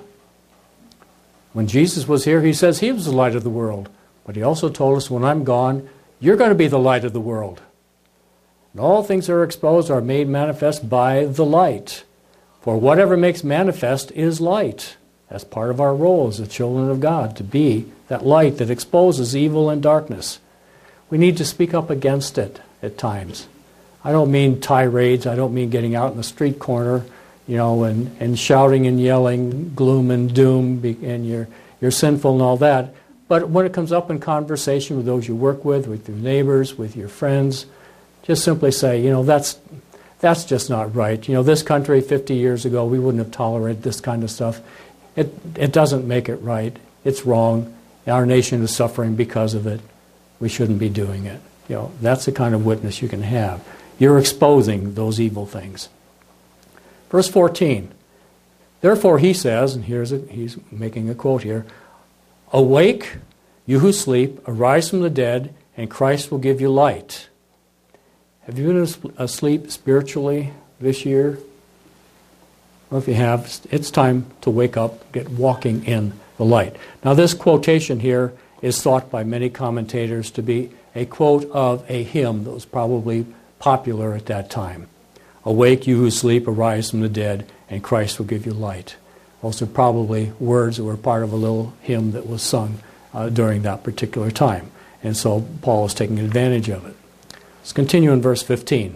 When Jesus was here, he says he was the light of the world. But he also told us, when I'm gone, you're going to be the light of the world. And all things that are exposed are made manifest by the light. For whatever makes manifest is light. That's part of our role as the children of God, to be that light that exposes evil and darkness. We need to speak up against it at times. I don't mean tirades. I don't mean getting out in the street corner, and shouting and yelling gloom and doom, and you're sinful and all that. But when it comes up in conversation with those you work with your neighbors, with your friends, just simply say, that's just not right. This country 50 years ago, we wouldn't have tolerated this kind of stuff. It doesn't make it right. It's wrong. Our nation is suffering because of it. We shouldn't be doing it. That's the kind of witness you can have. You're exposing those evil things. Verse 14. Therefore he says, and he's making a quote here, "Awake, you who sleep, arise from the dead, and Christ will give you light." Have you been asleep spiritually this year? Well, if you have, it's time to wake up, get walking in the light. Now this quotation here is thought by many commentators to be a quote of a hymn that was probably popular at that time. "Awake, you who sleep, arise from the dead, and Christ will give you light." Those are probably words that were part of a little hymn that was sung during that particular time. And so Paul is taking advantage of it. Let's continue in verse 15.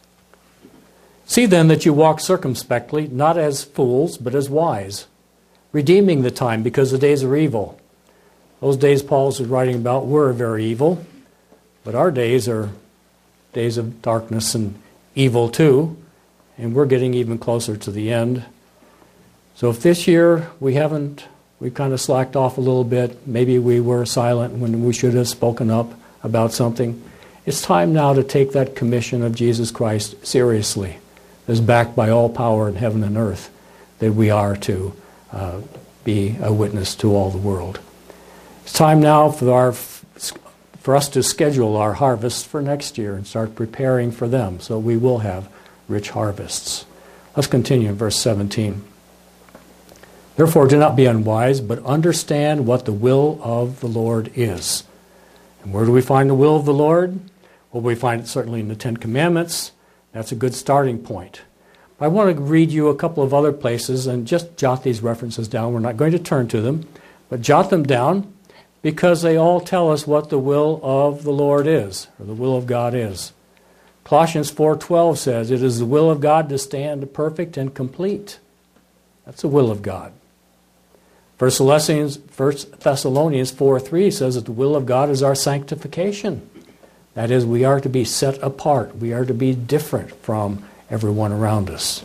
"See then that you walk circumspectly, not as fools, but as wise, redeeming the time, because the days are evil." Those days Paul is writing about were very evil, but our days are days of darkness and evil too, and we're getting even closer to the end. So if this year we kind of slacked off a little bit, maybe we were silent when we should have spoken up about something, it's time now to take that commission of Jesus Christ seriously, as backed by all power in heaven and earth, that we are to be a witness to all the world. It's time now for us to schedule our harvests for next year and start preparing for them, so we will have rich harvests. Let's continue in verse 17. "Therefore do not be unwise, but understand what the will of the Lord is." And where do we find the will of the Lord? Well, we find it certainly in the Ten Commandments. That's a good starting point. I want to read you a couple of other places and just jot these references down. We're not going to turn to them, but jot them down because they all tell us what the will of the Lord is, or the will of God is. Colossians 4:12 says, "It is the will of God to stand perfect and complete." That's the will of God. 1 Thessalonians 4:3 says that the will of God is our sanctification. That is, we are to be set apart. We are to be different from everyone around us.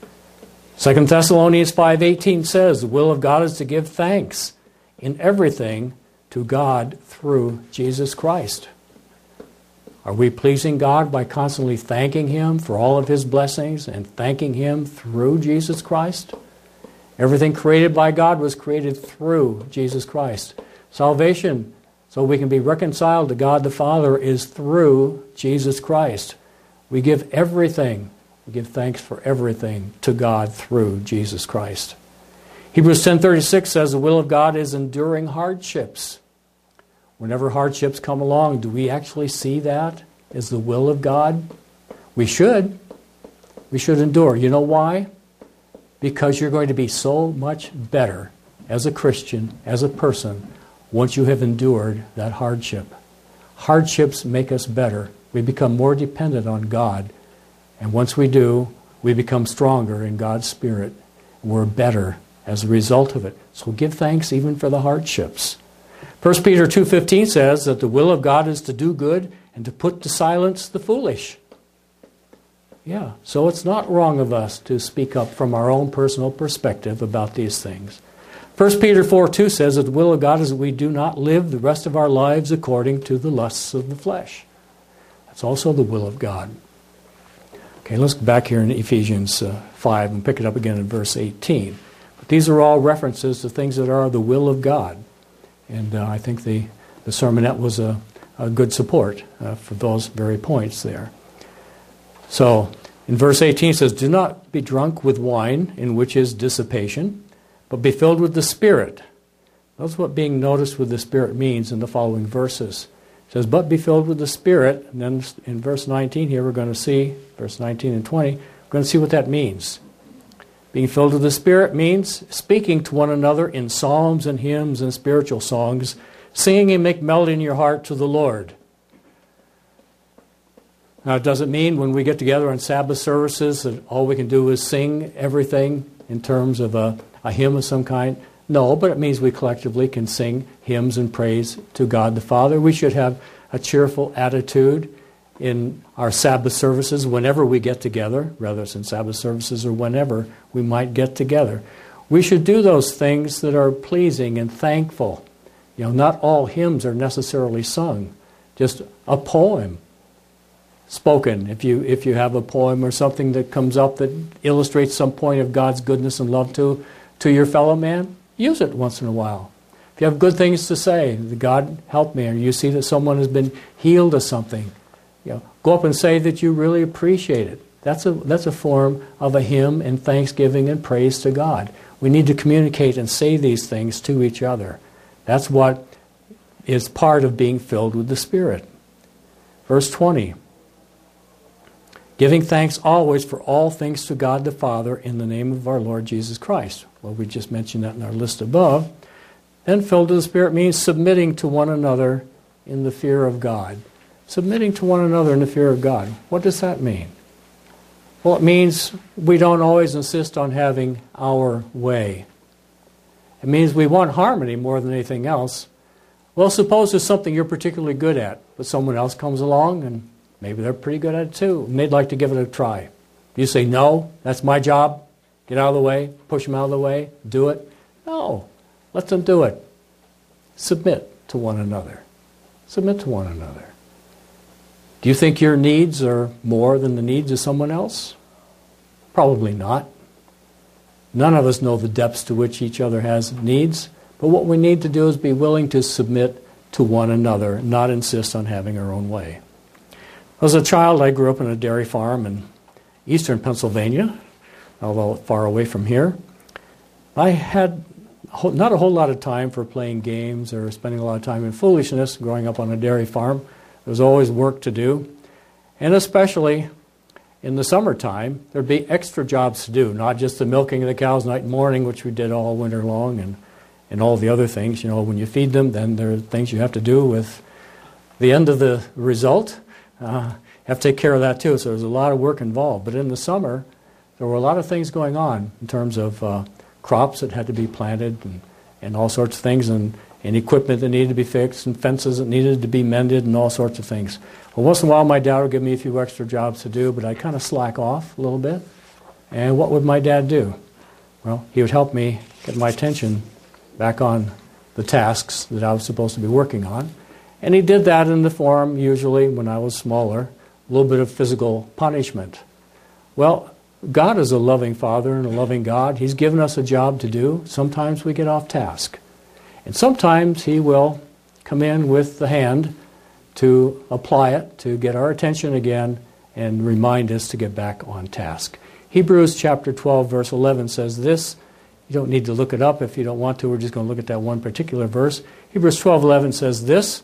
2 Thessalonians 5:18 says the will of God is to give thanks in everything to God through Jesus Christ. Are we pleasing God by constantly thanking Him for all of His blessings and thanking Him through Jesus Christ? Everything created by God was created through Jesus Christ. Salvation, so we can be reconciled to God the Father, is through Jesus Christ. We give everything, we give thanks for everything to God through Jesus Christ. Hebrews 10:36 says the will of God is enduring hardships. Whenever hardships come along, do we actually see that as the will of God? We should. We should endure. You know why? Because you're going to be so much better as a Christian, as a person, once you have endured that hardship. Hardships make us better. We become more dependent on God. And once we do, we become stronger in God's Spirit. We're better as a result of it. So give thanks even for the hardships. 1 Peter 2:15 says that the will of God is to do good and to put to silence the foolish. Yeah, so it's not wrong of us to speak up from our own personal perspective about these things. 1 Peter 4:2 says that the will of God is that we do not live the rest of our lives according to the lusts of the flesh. That's also the will of God. Okay, let's go back here in Ephesians 5 and pick it up again in verse 18. But these are all references to things that are the will of God. And I think the sermonette was a good support for those very points there. So, in verse 18 it says, "Do not be drunk with wine, in which is dissipation, but be filled with the Spirit." That's what being noticed with the Spirit means in the following verses. It says, "But be filled with the Spirit." And then in verse 19 here we're going to see, verse 19 and 20, we're going to see what that means. Being filled with the Spirit means speaking to one another in psalms and hymns and spiritual songs, singing and make melody in your heart to the Lord. Now, it doesn't mean when we get together on Sabbath services that all we can do is sing everything in terms of a hymn of some kind. No, but it means we collectively can sing hymns and praise to God the Father. We should have a cheerful attitude in our Sabbath services whenever we get together, whether it's in Sabbath services or whenever we might get together. We should do those things that are pleasing and thankful. Not all hymns are necessarily sung. Just a poem spoken. If you have a poem or something that comes up that illustrates some point of God's goodness and love to your fellow man, use it once in a while. If you have good things to say, God help me, or you see that someone has been healed of something, go up and say that you really appreciate it. That's a form of a hymn and thanksgiving and praise to God. We need to communicate and say these things to each other. That's what is part of being filled with the Spirit. Verse 20. Giving thanks always for all things to God the Father in the name of our Lord Jesus Christ. Well, we just mentioned that in our list above. Then filled with the Spirit means submitting to one another in the fear of God. Submitting to one another in the fear of God. What does that mean? Well, it means we don't always insist on having our way. It means we want harmony more than anything else. Well, suppose there's something you're particularly good at, but someone else comes along and maybe they're pretty good at it too, and they'd like to give it a try. Do you say, no, that's my job, get out of the way, push them out of the way, do it? No, let them do it. Submit to one another. Submit to one another. Do you think your needs are more than the needs of someone else? Probably not. None of us know the depths to which each other has needs, but what we need to do is be willing to submit to one another, not insist on having our own way. As a child, I grew up on a dairy farm in eastern Pennsylvania, although far away from here. I had not a whole lot of time for playing games or spending a lot of time in foolishness growing up on a dairy farm. There was always work to do, and especially in the summertime, there'd be extra jobs to do, not just the milking of the cows night and morning, which we did all winter long, and all the other things. When you feed them, then there are things you have to do with the end of the result. You have to take care of that too, so there's a lot of work involved. But in the summer, there were a lot of things going on in terms of crops that had to be planted and all sorts of things, and equipment that needed to be fixed, and fences that needed to be mended, and all sorts of things. Well, once in a while my dad would give me a few extra jobs to do, but I'd kind of slack off a little bit. And what would my dad do? Well, he would help me get my attention back on the tasks that I was supposed to be working on. And he did that in the form, usually, when I was smaller, a little bit of physical punishment. Well, God is a loving Father and a loving God. He's given us a job to do. Sometimes we get off task. And sometimes He will come in with the hand to apply it, to get our attention again and remind us to get back on task. Hebrews chapter 12, verse 11 says this. You don't need to look it up if you don't want to. We're just going to look at that one particular verse. Hebrews 12:11 says this.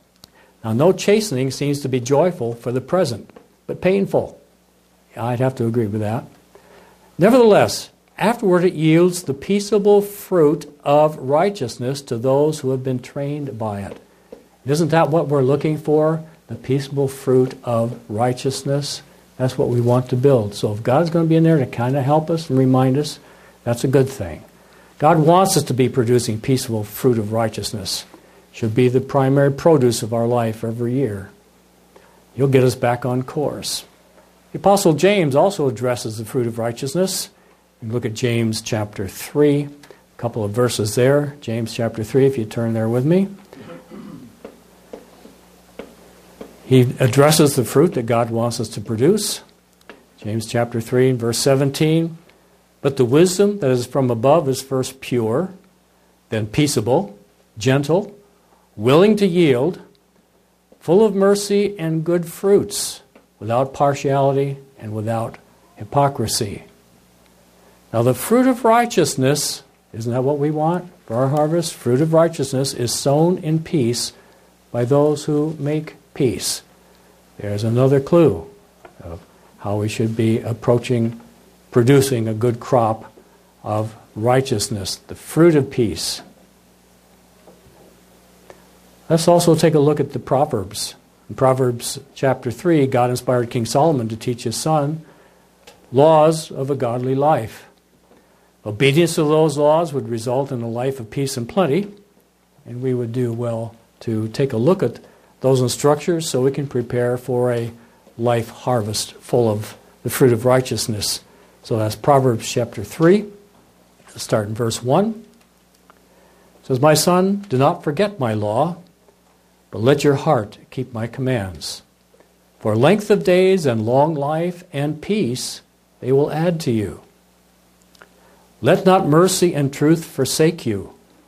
Now, no chastening seems to be joyful for the present, but painful. I'd have to agree with that. Nevertheless, afterward it yields the peaceable fruit of righteousness to those who have been trained by it. Isn't that what we're looking for? The peaceable fruit of righteousness? That's what we want to build. So if God's going to be in there to kind of help us and remind us, that's a good thing. God wants us to be producing peaceable fruit of righteousness. Should be the primary produce of our life every year. You'll get us back on course. The Apostle James also addresses the fruit of righteousness. You can look at James chapter 3, a couple of verses there. James chapter 3, if you turn there with me. He addresses the fruit that God wants us to produce. James chapter 3, verse 17. But the wisdom that is from above is first pure, then peaceable, gentle, willing to yield, full of mercy and good fruits, without partiality and without hypocrisy. Now the fruit of righteousness, isn't that what we want for our harvest? Fruit of righteousness is sown in peace by those who make peace. There's another clue of how we should be approaching producing a good crop of righteousness, the fruit of peace. Let's also take a look at the Proverbs. In Proverbs chapter 3, God inspired King Solomon to teach his son laws of a godly life. Obedience to those laws would result in a life of peace and plenty, and we would do well to take a look at those instructions so we can prepare for a life harvest full of the fruit of righteousness. So that's Proverbs chapter 3. start in verse 1. It says, "My son, do not forget my law, but let your heart keep my commands. For length of days and long life and peace they will add to you. Let not mercy and truth forsake you.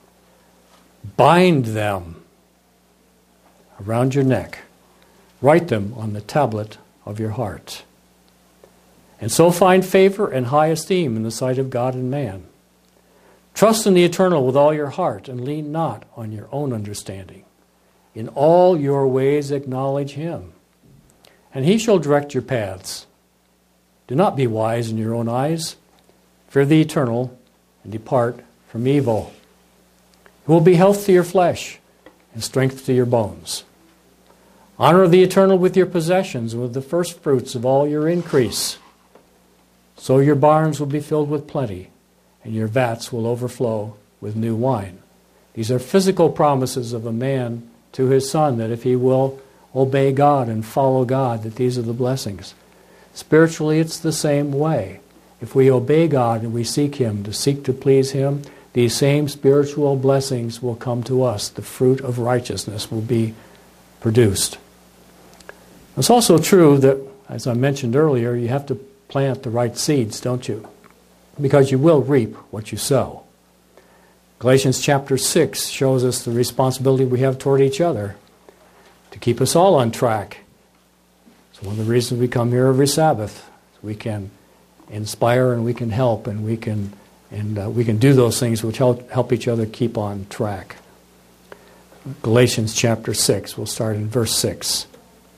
Bind them around your neck. Write them on the tablet of your heart. And so find favor and high esteem in the sight of God and man. Trust in the eternal with all your heart, and lean not on your own understanding. In all your ways acknowledge him, and he shall direct your paths. Do not be wise in your own eyes. Fear the eternal, and depart from evil. It will be health to your flesh, and strength to your bones. Honor the eternal with your possessions, and with the first fruits of all your increase. So your barns will be filled with plenty, and your vats will overflow with new wine." These are physical promises of a man to his son, that if he will obey God and follow God, that these are the blessings. Spiritually, it's the same way. If we obey God and we seek him, to seek to please him, these same spiritual blessings will come to us. The fruit of righteousness will be produced. It's also true that, as I mentioned earlier, you have to plant the right seeds, don't you? Because you will reap what you sow. Galatians chapter 6 shows us the responsibility we have toward each other to keep us all on track. It's one of the reasons we come here every Sabbath. We can inspire and we can help, and we can do those things which help each other keep on track. Galatians chapter 6, we'll start in verse 6.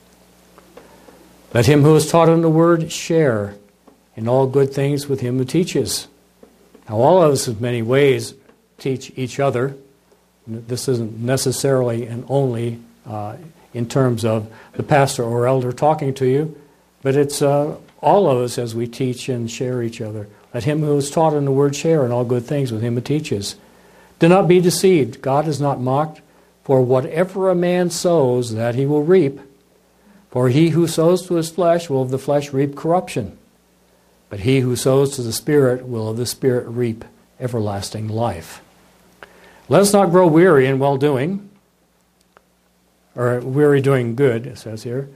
"Let him who is taught in the word share in all good things with him who teaches." Now, all of us in many ways teach each other. This isn't necessarily and only in terms of the pastor or elder talking to you, but it's all of us as we teach and share each other. "Let him who is taught in the word share in all good things with him who teaches. Do not be deceived. God is not mocked. For whatever a man sows, that he will reap. For he who sows to his flesh will of the flesh reap corruption. But he who sows to the Spirit will of the Spirit reap everlasting life. Let us not grow weary in well-doing," or weary doing good, it says here.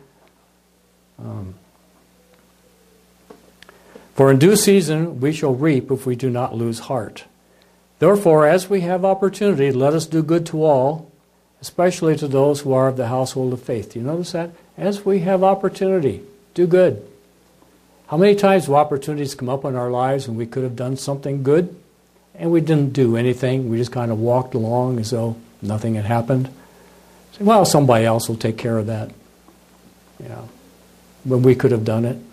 "For in due season we shall reap if we do not lose heart. Therefore, as we have opportunity, let us do good to all, especially to those who are of the household of faith." Do you notice that? As we have opportunity, do good. How many times do opportunities come up in our lives and we could have done something good and we didn't do anything? We just kind of walked along as though nothing had happened. Say, well, somebody else will take care of that. When we could have done it.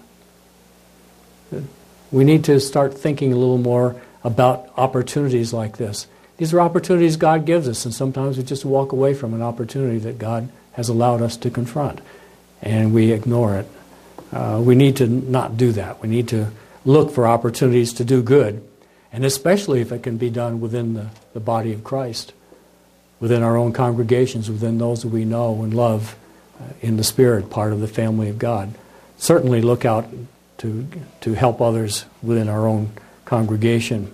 We need to start thinking a little more about opportunities like this. These are opportunities God gives us, and sometimes we just walk away from an opportunity that God has allowed us to confront, and we ignore it. We need to not do that. We need to look for opportunities to do good, and especially if it can be done within the body of Christ, within our own congregations, within those that we know and love in the Spirit, part of the family of God. Certainly look out to help others within our own congregation.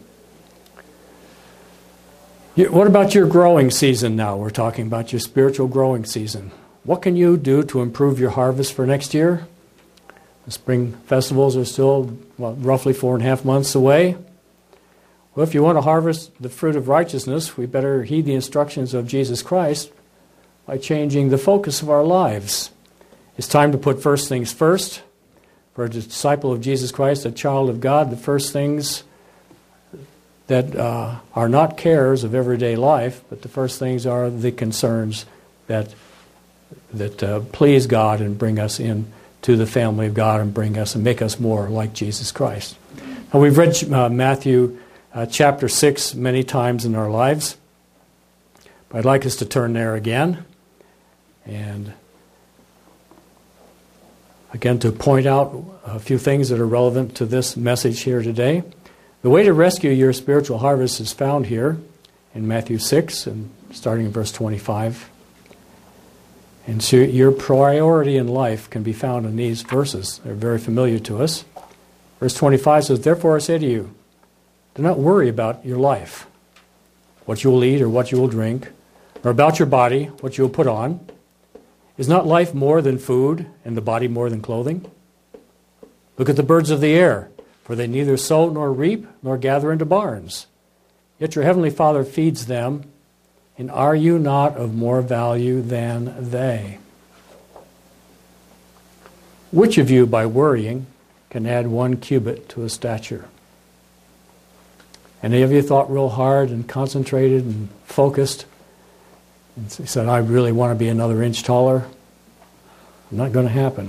What about your growing season now? We're talking about your spiritual growing season. What can you do to improve your harvest for next year? The spring festivals are still roughly 4.5 months away. Well, if you want to harvest the fruit of righteousness, we better heed the instructions of Jesus Christ by changing the focus of our lives. It's time to put first things first. For a disciple of Jesus Christ, a child of God, the first things that are not cares of everyday life, but the first things are the concerns that please God and bring us in to the family of God and bring us and make us more like Jesus Christ. Now, we've read Matthew chapter 6 many times in our lives, but I'd like us to turn there again and again to point out a few things that are relevant to this message here today. The way to rescue your spiritual harvest is found here in Matthew 6 and starting in verse 25. And so your priority in life can be found in these verses. They're very familiar to us. Verse 25 says, "Therefore I say to you, Do not worry about your life, what you will eat or what you will drink, or about your body, what you will put on. Is not life more than food, and the body more than clothing? Look at the birds of the air, for they neither sow nor reap nor gather into barns. Yet your heavenly Father feeds them, and are you not of more value than they? Which of you, by worrying, can add 1 cubit to his stature? Any of you thought real hard and concentrated and focused and said, I really want to be another inch taller? Not going to happen.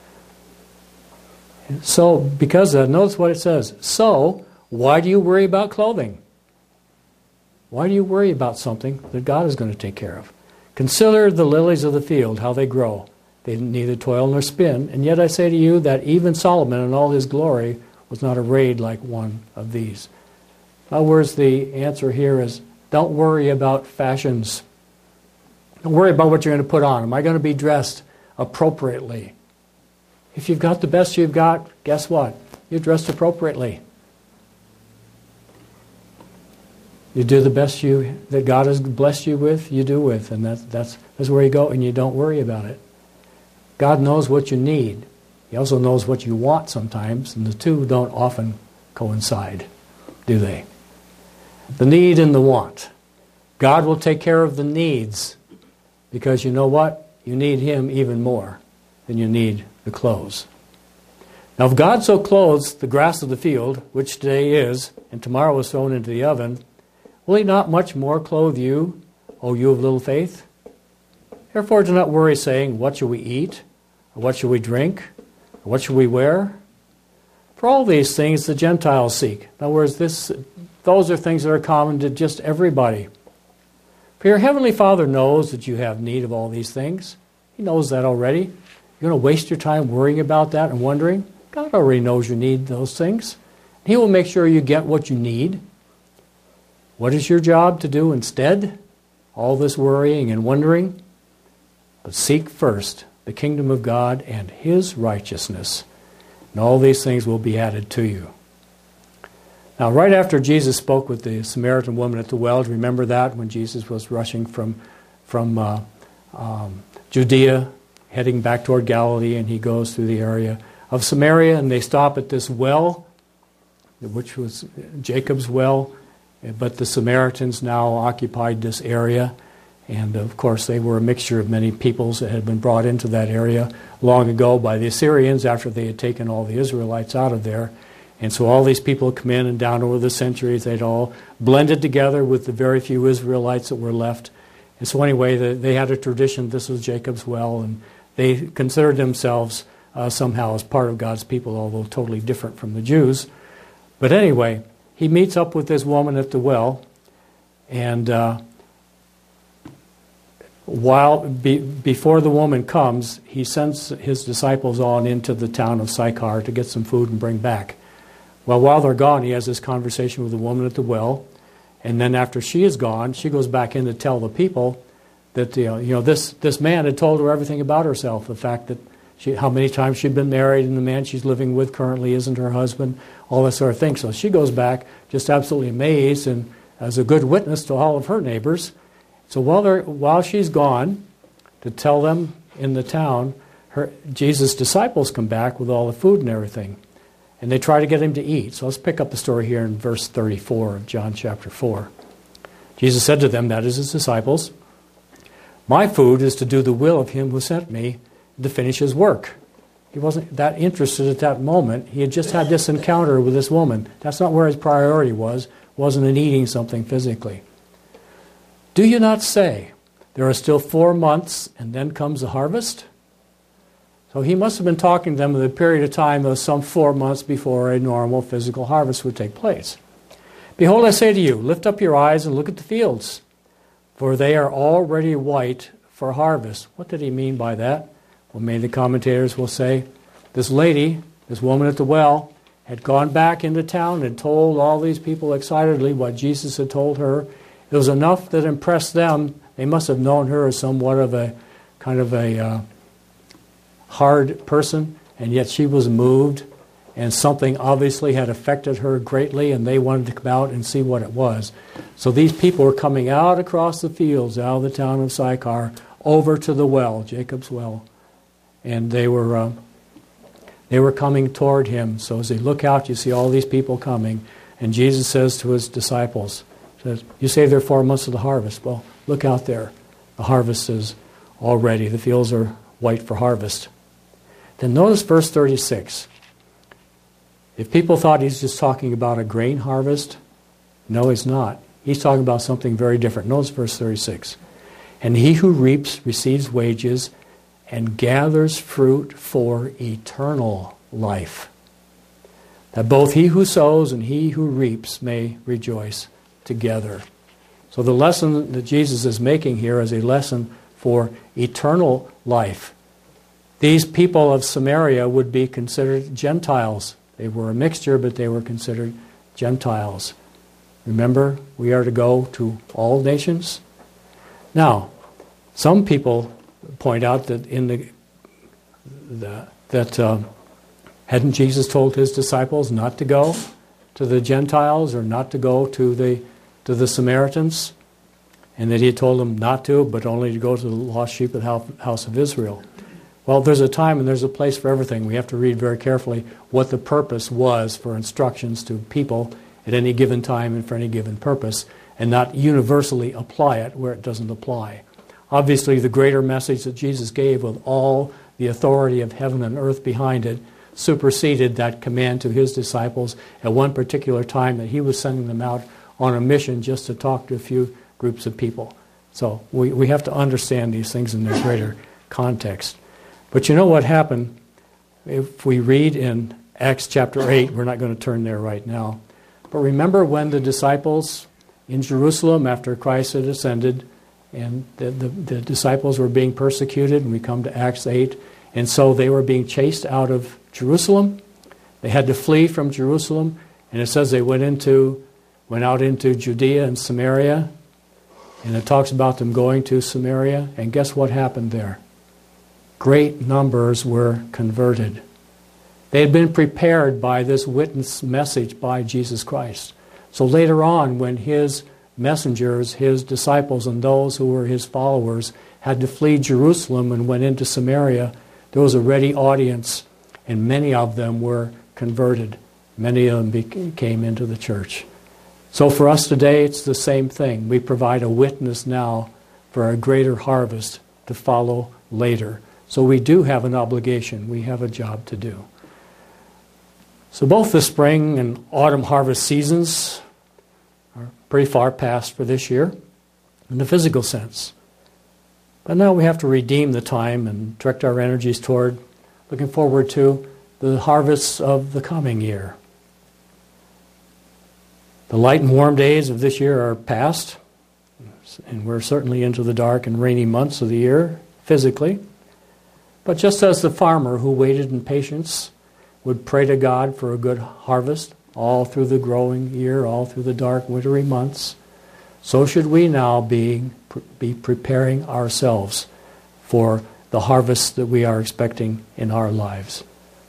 So, because of that, notice what it says. So, why do you worry about clothing? Why do you worry about something that God is going to take care of? Consider the lilies of the field, how they grow. They neither toil nor spin. And yet I say to you that even Solomon in all his glory was not arrayed like one of these. In other words, the answer here is don't worry about fashions. Don't worry about what you're going to put on. Am I going to be dressed appropriately? If you've got the best you've got, guess what? You're dressed appropriately. You do the best that God has blessed you with, you do with. And that's where you go, and you don't worry about it. God knows what you need. He also knows what you want sometimes, and the two don't often coincide, do they? The need and the want. God will take care of the needs because you know what? You need Him even more than you need the clothes. Now, if God so clothes the grass of the field, which today is, and tomorrow is thrown into the oven, will He not much more clothe you, O you of little faith? Therefore do not worry, saying, what shall we eat? Or what shall we drink? Or what shall we wear? For all these things the Gentiles seek. In other words, those are things that are common to just everybody. For your heavenly Father knows that you have need of all these things. He knows that already. You're going to waste your time worrying about that and wondering? God already knows you need those things. He will make sure you get what you need. What is your job to do instead? All this worrying and wondering? But seek first the kingdom of God and His righteousness, and all these things will be added to you. Now, right after Jesus spoke with the Samaritan woman at the well, remember that when Jesus was rushing from Judea, heading back toward Galilee, and He goes through the area of Samaria, and they stop at this well, which was Jacob's well, but the Samaritans now occupied this area. And of course, they were a mixture of many peoples that had been brought into that area long ago by the Assyrians after they had taken all the Israelites out of there. And so all these people come in, and down over the centuries, they'd all blended together with the very few Israelites that were left. And so anyway, they had a tradition. This was Jacob's well, and they considered themselves somehow as part of God's people, although totally different from the Jews. But anyway, he meets up with this woman at the well, and before the woman comes, he sends his disciples on into the town of Sychar to get some food and bring back. Well, while they're gone, he has this conversation with the woman at the well, and then after she is gone, she goes back in to tell the people that this man had told her everything about herself, the fact that how many times she'd been married, and the man she's living with currently isn't her husband, all that sort of thing. So she goes back just absolutely amazed and as a good witness to all of her neighbors. So while she's gone to tell them in the town, Jesus' disciples come back with all the food and everything. And they try to get him to eat. So let's pick up the story here in verse 34 of John chapter 4. Jesus said to them, that is his disciples, my food is to do the will of him who sent me, to finish his work. He wasn't that interested at that moment. He had just had this encounter with this woman. That's not where his priority was. It wasn't in eating something physically. Do you not say, there are still 4 months and then comes the harvest? So he must have been talking to them in the period of time of some 4 months before a normal physical harvest would take place. Behold, I say to you, lift up your eyes and look at the fields, for they are already white for harvest. What did he mean by that? Well, many of the commentators will say, this lady, this woman at the well, had gone back into town and told all these people excitedly what Jesus had told her. It was enough that impressed them. They must have known her as somewhat of a kind of a hard person, and yet she was moved, and something obviously had affected her greatly, and they wanted to come out and see what it was. So these people were coming out across the fields, out of the town of Sychar, over to the well, Jacob's well, and they were coming toward him. So as they look out, you see all these people coming, and Jesus says to his disciples, says, "You say there are 4 months of the harvest. Well, look out there. The harvest is already. The fields are white for harvest." Then notice verse 36. If people thought he's just talking about a grain harvest, no, he's not. He's talking about something very different. Notice verse 36. "And he who reaps receives wages and gathers fruit for eternal life, that both he who sows and he who reaps may rejoice together." So the lesson that Jesus is making here is a lesson for eternal life. These people of Samaria would be considered Gentiles. They were a mixture, but they were considered Gentiles. Remember, we are to go to all nations. Now, some people point out that hadn't Jesus told his disciples not to go to the Gentiles or not to go to the Samaritans, and that he had told them not to, but only to go to the lost sheep of the house of Israel? Well, there's a time and there's a place for everything. We have to read very carefully what the purpose was for instructions to people at any given time and for any given purpose, and not universally apply it where it doesn't apply. Obviously, the greater message that Jesus gave with all the authority of heaven and earth behind it superseded that command to his disciples at one particular time that he was sending them out on a mission just to talk to a few groups of people. So we have to understand these things in their greater context. But you know what happened? If we read in Acts chapter 8, we're not going to turn there right now, but remember when the disciples in Jerusalem, after Christ had ascended, and the disciples were being persecuted, and we come to Acts 8, and so they were being chased out of Jerusalem. They had to flee from Jerusalem, and it says they went out into Judea and Samaria, and it talks about them going to Samaria, and guess what happened there? Great numbers were converted. They had been prepared by this witness message by Jesus Christ. So later on, when his messengers, his disciples, and those who were his followers had to flee Jerusalem and went into Samaria, there was a ready audience, and many of them were converted. Many of them came into the church. So for us today, it's the same thing. We provide a witness now for a greater harvest to follow later. So we do have an obligation. We have a job to do. So both the spring and autumn harvest seasons are pretty far past for this year in the physical sense. But now we have to redeem the time and direct our energies toward looking forward to the harvests of the coming year. The light and warm days of this year are past, and we're certainly into the dark and rainy months of the year physically. But just as the farmer who waited in patience would pray to God for a good harvest all through the growing year, all through the dark wintry months, so should we now be preparing ourselves for the harvest that we are expecting in our lives.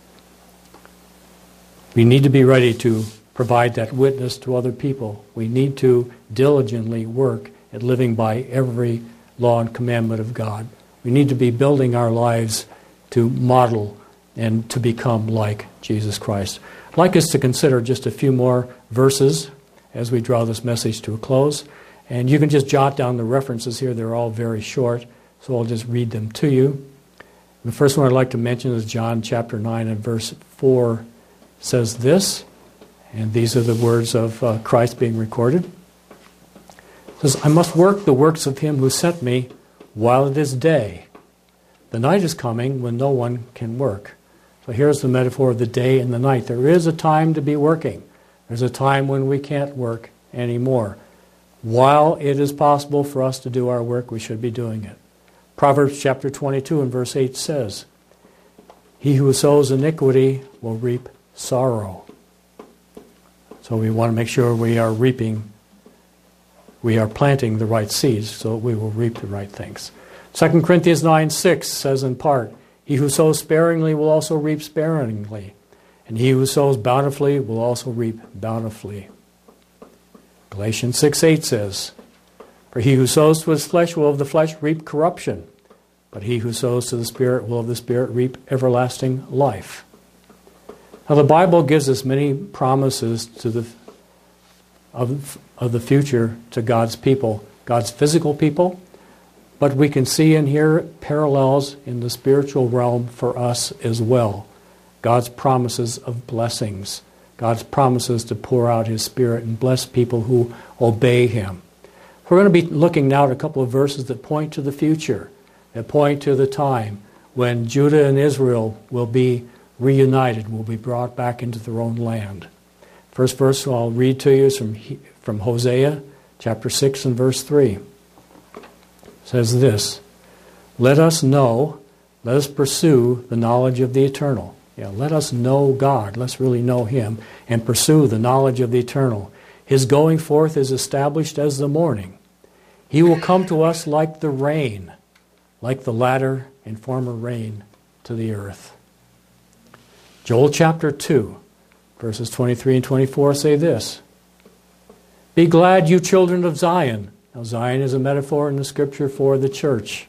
We need to be ready to provide that witness to other people. We need to diligently work at living by every law and commandment of God. We need to be building our lives to model and to become like Jesus Christ. I'd like us to consider just a few more verses as we draw this message to a close. And you can just jot down the references here. They're all very short, so I'll just read them to you. The first one I'd like to mention is John chapter 9 and verse 4 says this, and these are the words of Christ being recorded. It says, "I must work the works of him who sent me while it is day. The night is coming when no one can work." So here's the metaphor of the day and the night. There is a time to be working. There's a time when we can't work anymore. While it is possible for us to do our work, we should be doing it. Proverbs chapter 22 and verse 8 says, "He who sows iniquity will reap sorrow." So we want to make sure we are planting the right seeds so we will reap the right things. 2 Corinthians 9:6 says in part, "He who sows sparingly will also reap sparingly, and he who sows bountifully will also reap bountifully. Galatians 6:8 says, "For he who sows to his flesh will of the flesh reap corruption, but he who sows to the Spirit will of the Spirit reap everlasting life." Now the Bible gives us many promises of the future to God's people, God's physical people, but we can see and hear parallels in the spiritual realm for us as well. God's promises of blessings, God's promises to pour out His Spirit and bless people who obey Him. We're going to be looking now at a couple of verses that point to the future, that point to the time when Judah and Israel will be reunited, will be brought back into their own land. First verse I'll read to you is from Hosea chapter 6 and verse 3. It says this, let us pursue the knowledge of the eternal. Let us know God. Let's really know Him and pursue the knowledge of the eternal. His going forth is established as the morning. He will come to us like the rain, like the latter and former rain to the earth. Joel chapter 2, verses 23 and 24 say this, be glad, you children of Zion. Now Zion is a metaphor in the Scripture for the church.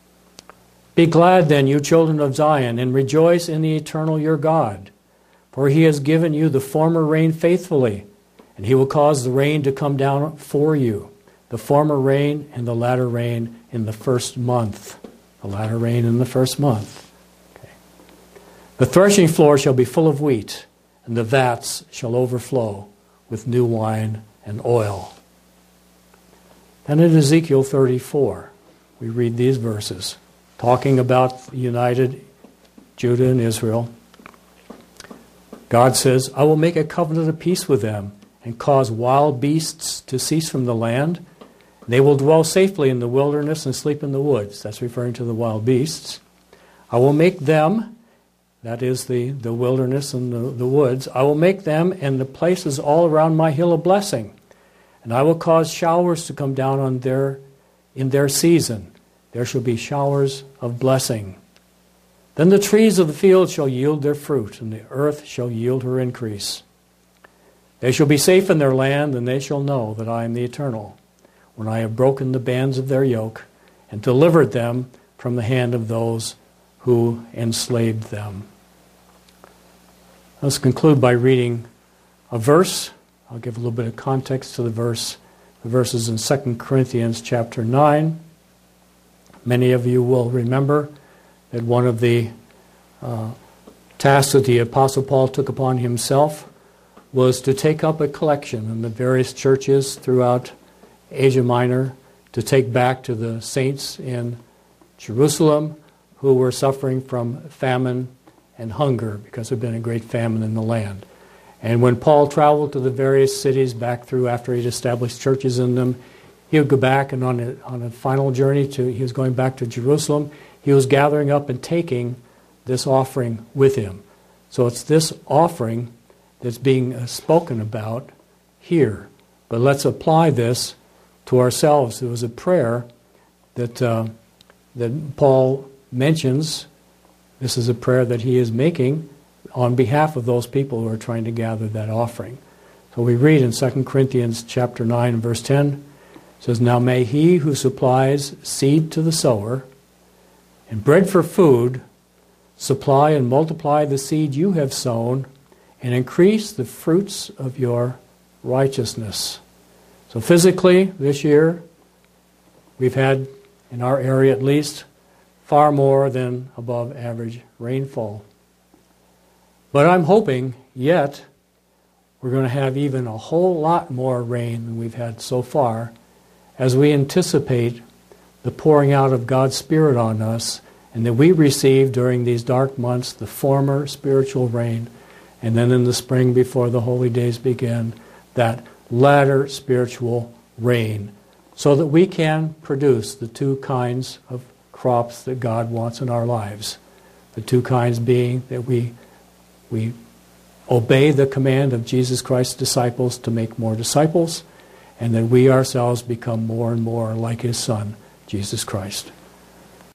Be glad then, you children of Zion, and rejoice in the eternal your God. For He has given you the former rain faithfully, and He will cause the rain to come down for you, the former rain and the latter rain in the first month. The latter rain in the first month. Okay. The threshing floor shall be full of wheat, and the vats shall overflow with new wine and oil. Then in Ezekiel 34, we read these verses, talking about united Judah and Israel. God says, I will make a covenant of peace with them and cause wild beasts to cease from the land. They will dwell safely in the wilderness and sleep in the woods. That's referring to the wild beasts. I will make them, that is the wilderness and the woods, I will make them and the places all around my hill a blessing. And I will cause showers to come down in their season. There shall be showers of blessing. Then the trees of the field shall yield their fruit, and the earth shall yield her increase. They shall be safe in their land, and they shall know that I am the Eternal, when I have broken the bands of their yoke, and delivered them from the hand of those who enslaved them. Let's conclude by reading a verse. I'll give a little bit of context to the verse. The verses in 2 Corinthians chapter 9. Many of you will remember that one of the tasks that the Apostle Paul took upon himself was to take up a collection in the various churches throughout Asia Minor to take back to the saints in Jerusalem who were suffering from famine and hunger because there had been a great famine in the land. And when Paul traveled to the various cities back through after he'd established churches in them, he would go back, and on a final journey he was going back to Jerusalem, he was gathering up and taking this offering with him. So it's this offering that's being spoken about here. But let's apply this to ourselves. There was a prayer that Paul mentions. This is a prayer that he is making on behalf of those people who are trying to gather that offering. So we read in 2 Corinthians chapter 9 and verse 10, it says, now may He who supplies seed to the sower and bread for food supply and multiply the seed you have sown and increase the fruits of your righteousness. So physically, this year, we've had, in our area at least, far more than above average rainfall. But I'm hoping yet we're going to have even a whole lot more rain than we've had so far as we anticipate the pouring out of God's Spirit on us, and that we receive during these dark months the former spiritual rain, and then in the spring before the holy days begin, that latter spiritual rain, so that we can produce the two kinds of crops that God wants in our lives. The two kinds being that we obey the command of Jesus Christ's disciples to make more disciples, and that we ourselves become more and more like His Son, Jesus Christ.